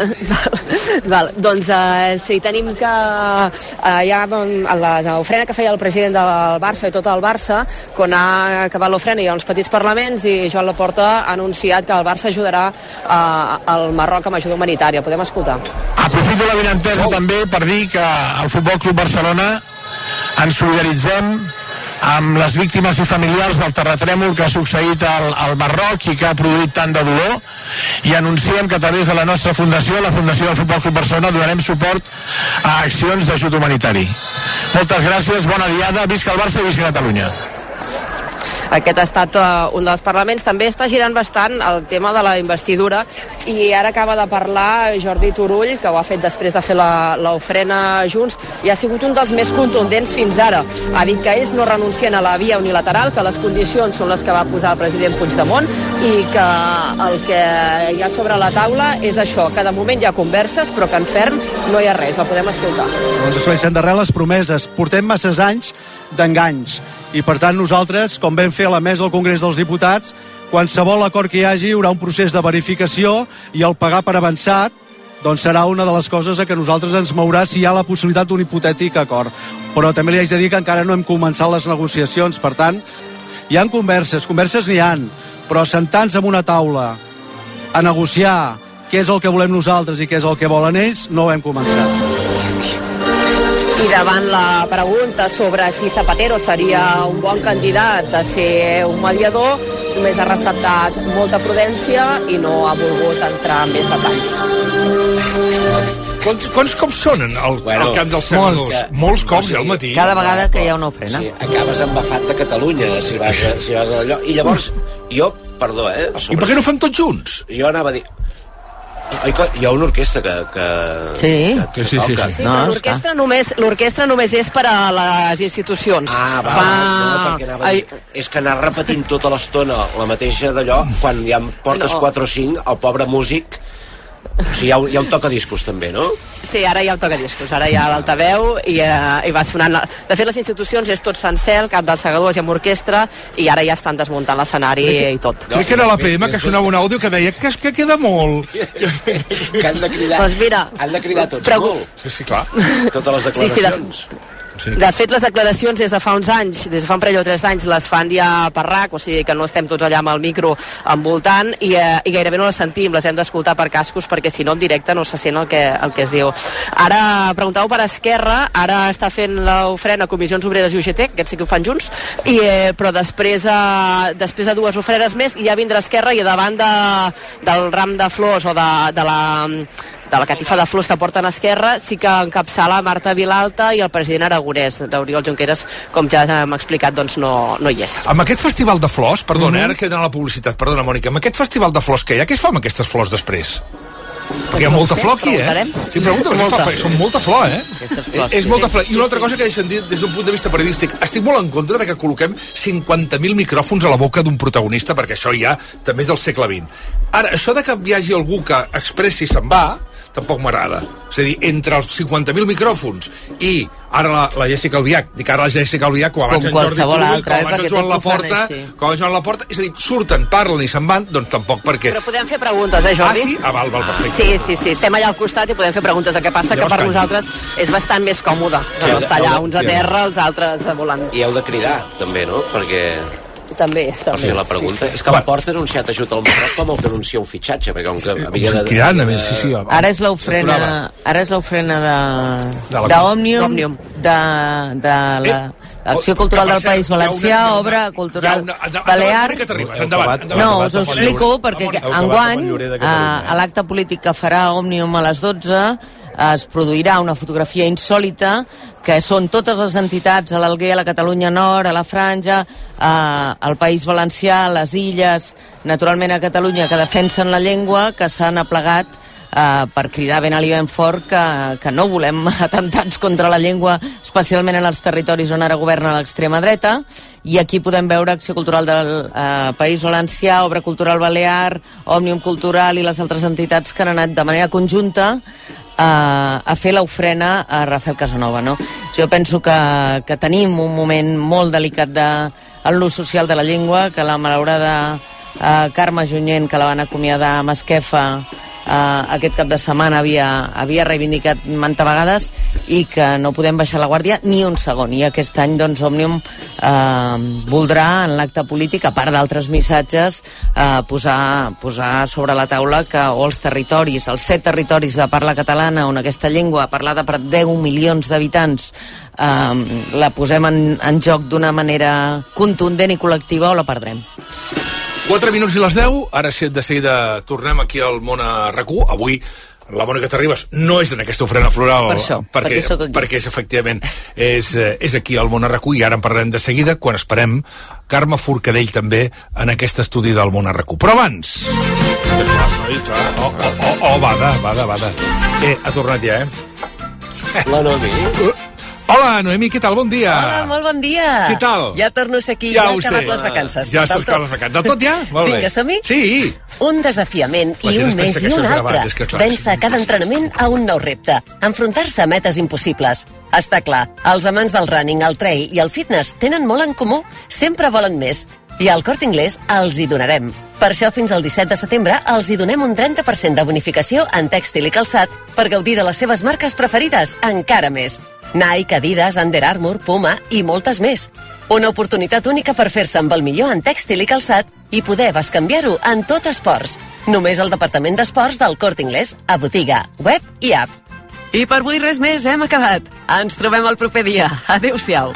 Doncs sí, tenim que ja l'ofrena que feia el president del Barça i tot el Barça, quan ha acabat l'ofrena hi ha uns petits parlaments i Joan Laporta ha anunciat que el Barça ajudarà al Marroc amb ajuda humanitària. Podem escoltar. Aprofito la benentesa també per dir que al Futbol Club Barcelona ens solidaritzem amb les víctimes i familiars del terratrèmol que ha succeït al Marroc i que ha produït tant de dolor, i anunciem que a través de la nostra fundació, la Fundació del Futbol Club Barcelona, donarem suport a accions d'ajut humanitari. Moltes gràcies, bona diada, visca el Barça i visca Catalunya. Aquest ha estat un dels parlaments. També està girant bastant el tema de la investidura i ara acaba de parlar Jordi Turull, que ho ha fet després de fer l'ofrena junts, i ha sigut un dels més contundents fins ara. Ha dit que ells no renuncien a la via unilateral, que les condicions són les que va posar el president Puigdemont i que el que hi ha sobre la taula és això, que de moment hi ha converses però que en ferm no hi ha res. La podem escoltar. Doncs es deixen darrere les promeses. Portem masses anys d'enganys i per tant nosaltres, com vam fer a la mesa del Congrés dels Diputats, qualsevol acord que hi hagi hi haurà un procés de verificació i el pagar per avançat doncs serà una de les coses a què nosaltres ens mourà si hi ha la possibilitat d'un hipotètic acord. Però també li haig de dir que encara no hem començat les negociacions, per tant hi ha converses n'hi ha, però sentant-se en una taula a negociar què és el que volem nosaltres i què és el que volen ells, no ho hem començat. I davant la pregunta sobre si Zapatero seria un bon candidat a ser un mediador, només ha receptat molta prudència i no ha volgut entrar en més detalls. Quants cops sonen al camp dels senadors? Molts cops, al matí. Cada vegada que hi ha una ofrena. Sí, acabes embafat de Catalunya, si vas a allò. I llavors, jo, perdó, I per què no fem tots junts? Jo anava a dir... Hi ha una orquestra que sí. toca. Sí, no, l'orquestra només és per a les institucions. No, perquè anava a dir, és que anar repetint tota l'estona la mateixa d'allò, quan ja portes 4 o 5, el pobre músic... O sigui, hi ha un tocadiscos també, no? Sí, ara hi ha un tocadiscos, ara hi ha l'altaveu i va sonant... De fet, les institucions és tot sencer, el cap dels segadors i amb orquestra, i ara ja estan desmuntant l'escenari i tot. Crec que era l'APM que sonava un àudio que deia que queda molt. Que han de cridar, doncs mira, han de cridar tots molt. Sí, clar. Totes les declaracions. De fet, les declaracions des de fa uns anys, des de fa un parell o 3 anys, les fan ja per RAC, o sigui que no estem tots allà amb el micro envoltant i gairebé no les sentim, les hem d'escoltar per cascos perquè si no en directe no se sent el que es diu. Ara preguntàveu per Esquerra, ara està fent l'ofrena Comissions Obreres i UGT, aquests sí que ho fan junts, però després de 2 ofrenes més ja vindrà Esquerra i davant del ram de flors o de la catifa de flors que porten a Esquerra sí que encapçala Marta Vilalta i el president aragonès. D'Oriol Junqueras, com ja hem explicat, doncs no hi és. Amb aquest festival de flors, perdona, ara queda la publicitat, perdona, Mònica, amb aquest festival de flors que hi ha, què es fa amb aquestes flors després? Perquè hi ha molta flor aquí, Sí, pregunta, són molta flor, És molta flor. I una altra cosa que he sentit des d'un punt de vista periodístic, estic molt en contra de que col·loquem 50.000 micròfons a la boca d'un protagonista, perquè això ja també és del segle XX. Ara, això de que hi hagi algú que expressi se'n va, tampoc m'agrada. És a dir, entre els 50.000 micròfons i ara la Jessica Albiach, dic ara la Jessica Albiach, com abans en Jordi Turull, com abans en Joan Laporta, és a dir, surten, parlen i se'n van, doncs tampoc perquè... Però podem fer preguntes, Jordi? Sí? Val, perfecte. Sí, estem allà al costat i podem fer preguntes. El que passa que per nosaltres és bastant més còmode. No estar allà, uns a terra, els altres volant. I heu de cridar, també, no? Perquè... També. Per fer la pregunta. És que la Porta ha anunciat ajut al Marroc com el denuncia un fitxatge, perquè com que havia de... Sí. Ara és l'ofrena d'Òmnium, de l'Acció Cultural del País Valencià, obra cultural balear. No, us ho explico, perquè enguany, a l'acte polític que farà Òmnium a les 12, es produirà una fotografia insòlita que són totes les entitats a l'Alguer, a la Catalunya Nord, a la Franja, al País Valencià, a les Illes, naturalment a Catalunya, que defensen la llengua, que s'han aplegat per cridar ben alt i ben fort que no volem atemptats contra la llengua, especialment en els territoris on ara governa l'extrema dreta. I aquí podem veure Acció Cultural del País Valencià, Obra Cultural Balear, Òmnium Cultural i les altres entitats que han anat de manera conjunta a fer l'ofrena a Rafael Casanova, no? Jo penso que tenim un moment molt delicat en l'ús social de la llengua, que la malaurada Carme Junyent, que la van acomiadar a Masquefa aquest cap de setmana, havia reivindicat mantes vegades, i que no podem baixar la guàrdia ni un segon. I aquest any, doncs, Òmnium voldrà, en l'acte polític, a part d'altres missatges, posar sobre la taula que els territoris, els 7 territoris de parla catalana, on aquesta llengua parlada per 10 milions d'habitants la posem en joc d'una manera contundent i col·lectiva, o la perdrem. 4 minuts i les 10, ara de seguida tornem aquí al món a RAC1. Avui la Mònica Terribas no és en aquesta ofrena floral, perquè efectivament és aquí al món a RAC1, i ara en parlarem de seguida, quan esperem Carme Forcadell també en aquest estudi del món a RAC1. Però abans... Bada. Ha tornat ja, La Noemi. Hola, Noemi, què tal? Bon dia. Hola, molt bon dia. Què tal? Ja torno a ser aquí, ja he acabat les vacances. Ja s'ha acabat les vacances. Del tot ja? Molt bé. Vinga, som-hi? Sí. Un desafiament i un més i un altre. Vèncer cada entrenament a un nou repte. Enfrontar-se a metes impossibles. Està clar, els amants del running, el trail i el fitness tenen molt en comú. Sempre volen més. I al Corte Inglés els hi donarem. Per això, fins al 17 de setembre, els hi donem un 30% de bonificació en tèxtil i calçat per gaudir de les seves marques preferides encara més. Nike, Adidas, Under Armour, Puma i moltes més. Una oportunitat única per fer-se amb el millor en tèxtil i calçat i poder bescanviar-ho en tot esports. Només al departament d'esports del Corte Inglés, a botiga, web i app. I per avui res més, hem acabat. Ens trobem el proper dia. Adéu-siau.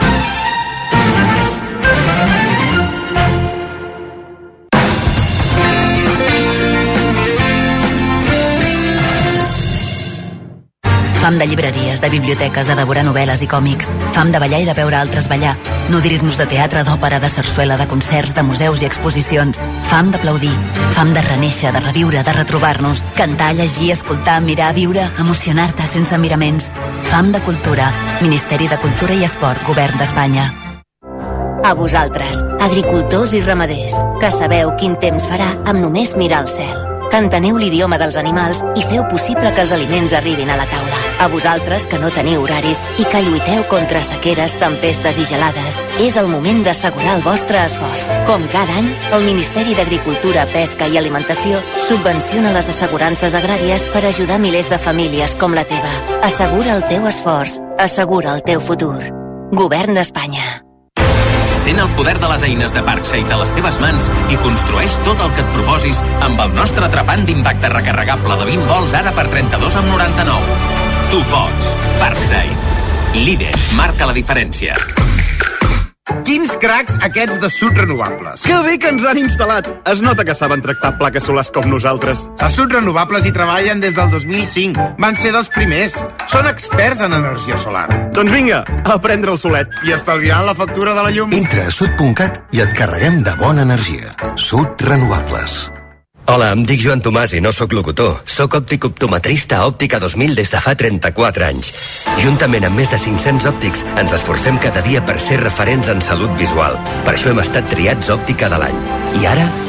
Fam de llibreries, de biblioteques, de devorar novel·les i còmics. Fam de ballar i de veure altres ballar. Nodrir-nos de teatre, d'òpera, de sarsuela, de concerts, de museus i exposicions. Fam d'aplaudir. Fam de renéixer, de reviure, de retrobar-nos. Cantar, llegir, escoltar, mirar, viure, emocionar-te sense miraments. Fam de cultura. Ministeri de Cultura i Esport, Govern d'Espanya. A vosaltres, agricultors i ramaders, que sabeu quin temps farà amb només mirar el cel. Que enteneu l'idioma dels animals i feu possible que els aliments arribin a la taula. A vosaltres, que no teniu horaris i que lluiteu contra sequeres, tempestes i gelades. És el moment d'assegurar el vostre esforç. Com cada any, el Ministeri d'Agricultura, Pesca i Alimentació subvenciona les assegurances agràries per ajudar milers de famílies com la teva. Assegura el teu esforç. Assegura el teu futur. Govern d'Espanya. Sent el poder de les eines de Parkside a les teves mans i construeix tot el que et proposis amb el nostre atrapant d'impacte recarregable de 20 volts ara per 32,99. Tu pots. Parkside. Líder. Marca la diferència. Quins cracs aquests de Sud Renovables. Que bé que ens han instal·lat. Es nota que saben tractar plaques solars com nosaltres. A Sud Renovables hi treballen des del 2005. Van ser dels primers. Són experts en energia solar. Doncs vinga, a prendre el solet. I estalviant la factura de la llum. Entra a sud.cat i et carreguem de bona energia. Sud Renovables. Hola, em dic Joan Tomàs i no sóc locutor. Sóc òptic optometrista a Òptica 2000 des de fa 34 anys. Juntament amb més de 500 òptics, ens esforcem cada dia per ser referents en salut visual. Per això hem estat triats Òptica de l'any. I ara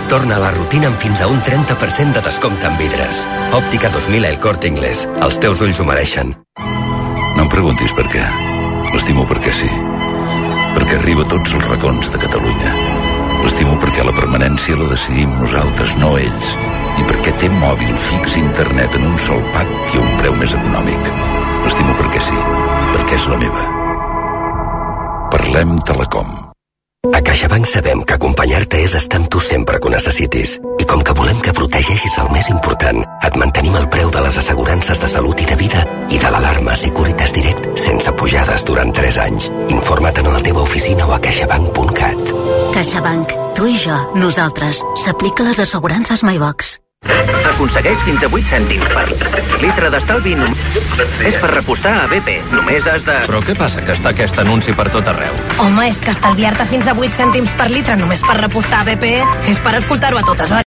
Torna a la rutina amb fins a un 30% de descompte en vidres. Òptica 2000 El Corte Inglés. Els teus ulls ho mereixen. No em preguntis per què. L'estimo perquè sí. Perquè arriba a tots els racons de Catalunya. L'estimo perquè la permanència la decidim nosaltres, no ells. I perquè té mòbil fix internet en un sol pack i a un preu més econòmic. L'estimo perquè sí. Perquè és la meva. Parlem Telecom. A CaixaBank sabem que acompanyar-te és estar amb tu sempre que ho necessitis. I com que volem que protegeixis el més important, et mantenim el preu de les assegurances de salut i de vida i de l'alarma Securitas Direct sense pujades durant 3 anys. Informa't a la teva oficina o a caixabank.cat. CaixaBank. Tu i jo, nosaltres. S'aplica les assegurances MyBox. Aconsegueix fins a 8 cèntims per litre d'estalvi és per repostar a BP. Només has de... Però què passa que està aquest anunci per tot arreu? Home, és que estalviar-te fins a 8 cèntims per litre només per repostar a BP és per escoltar-ho a totes hores.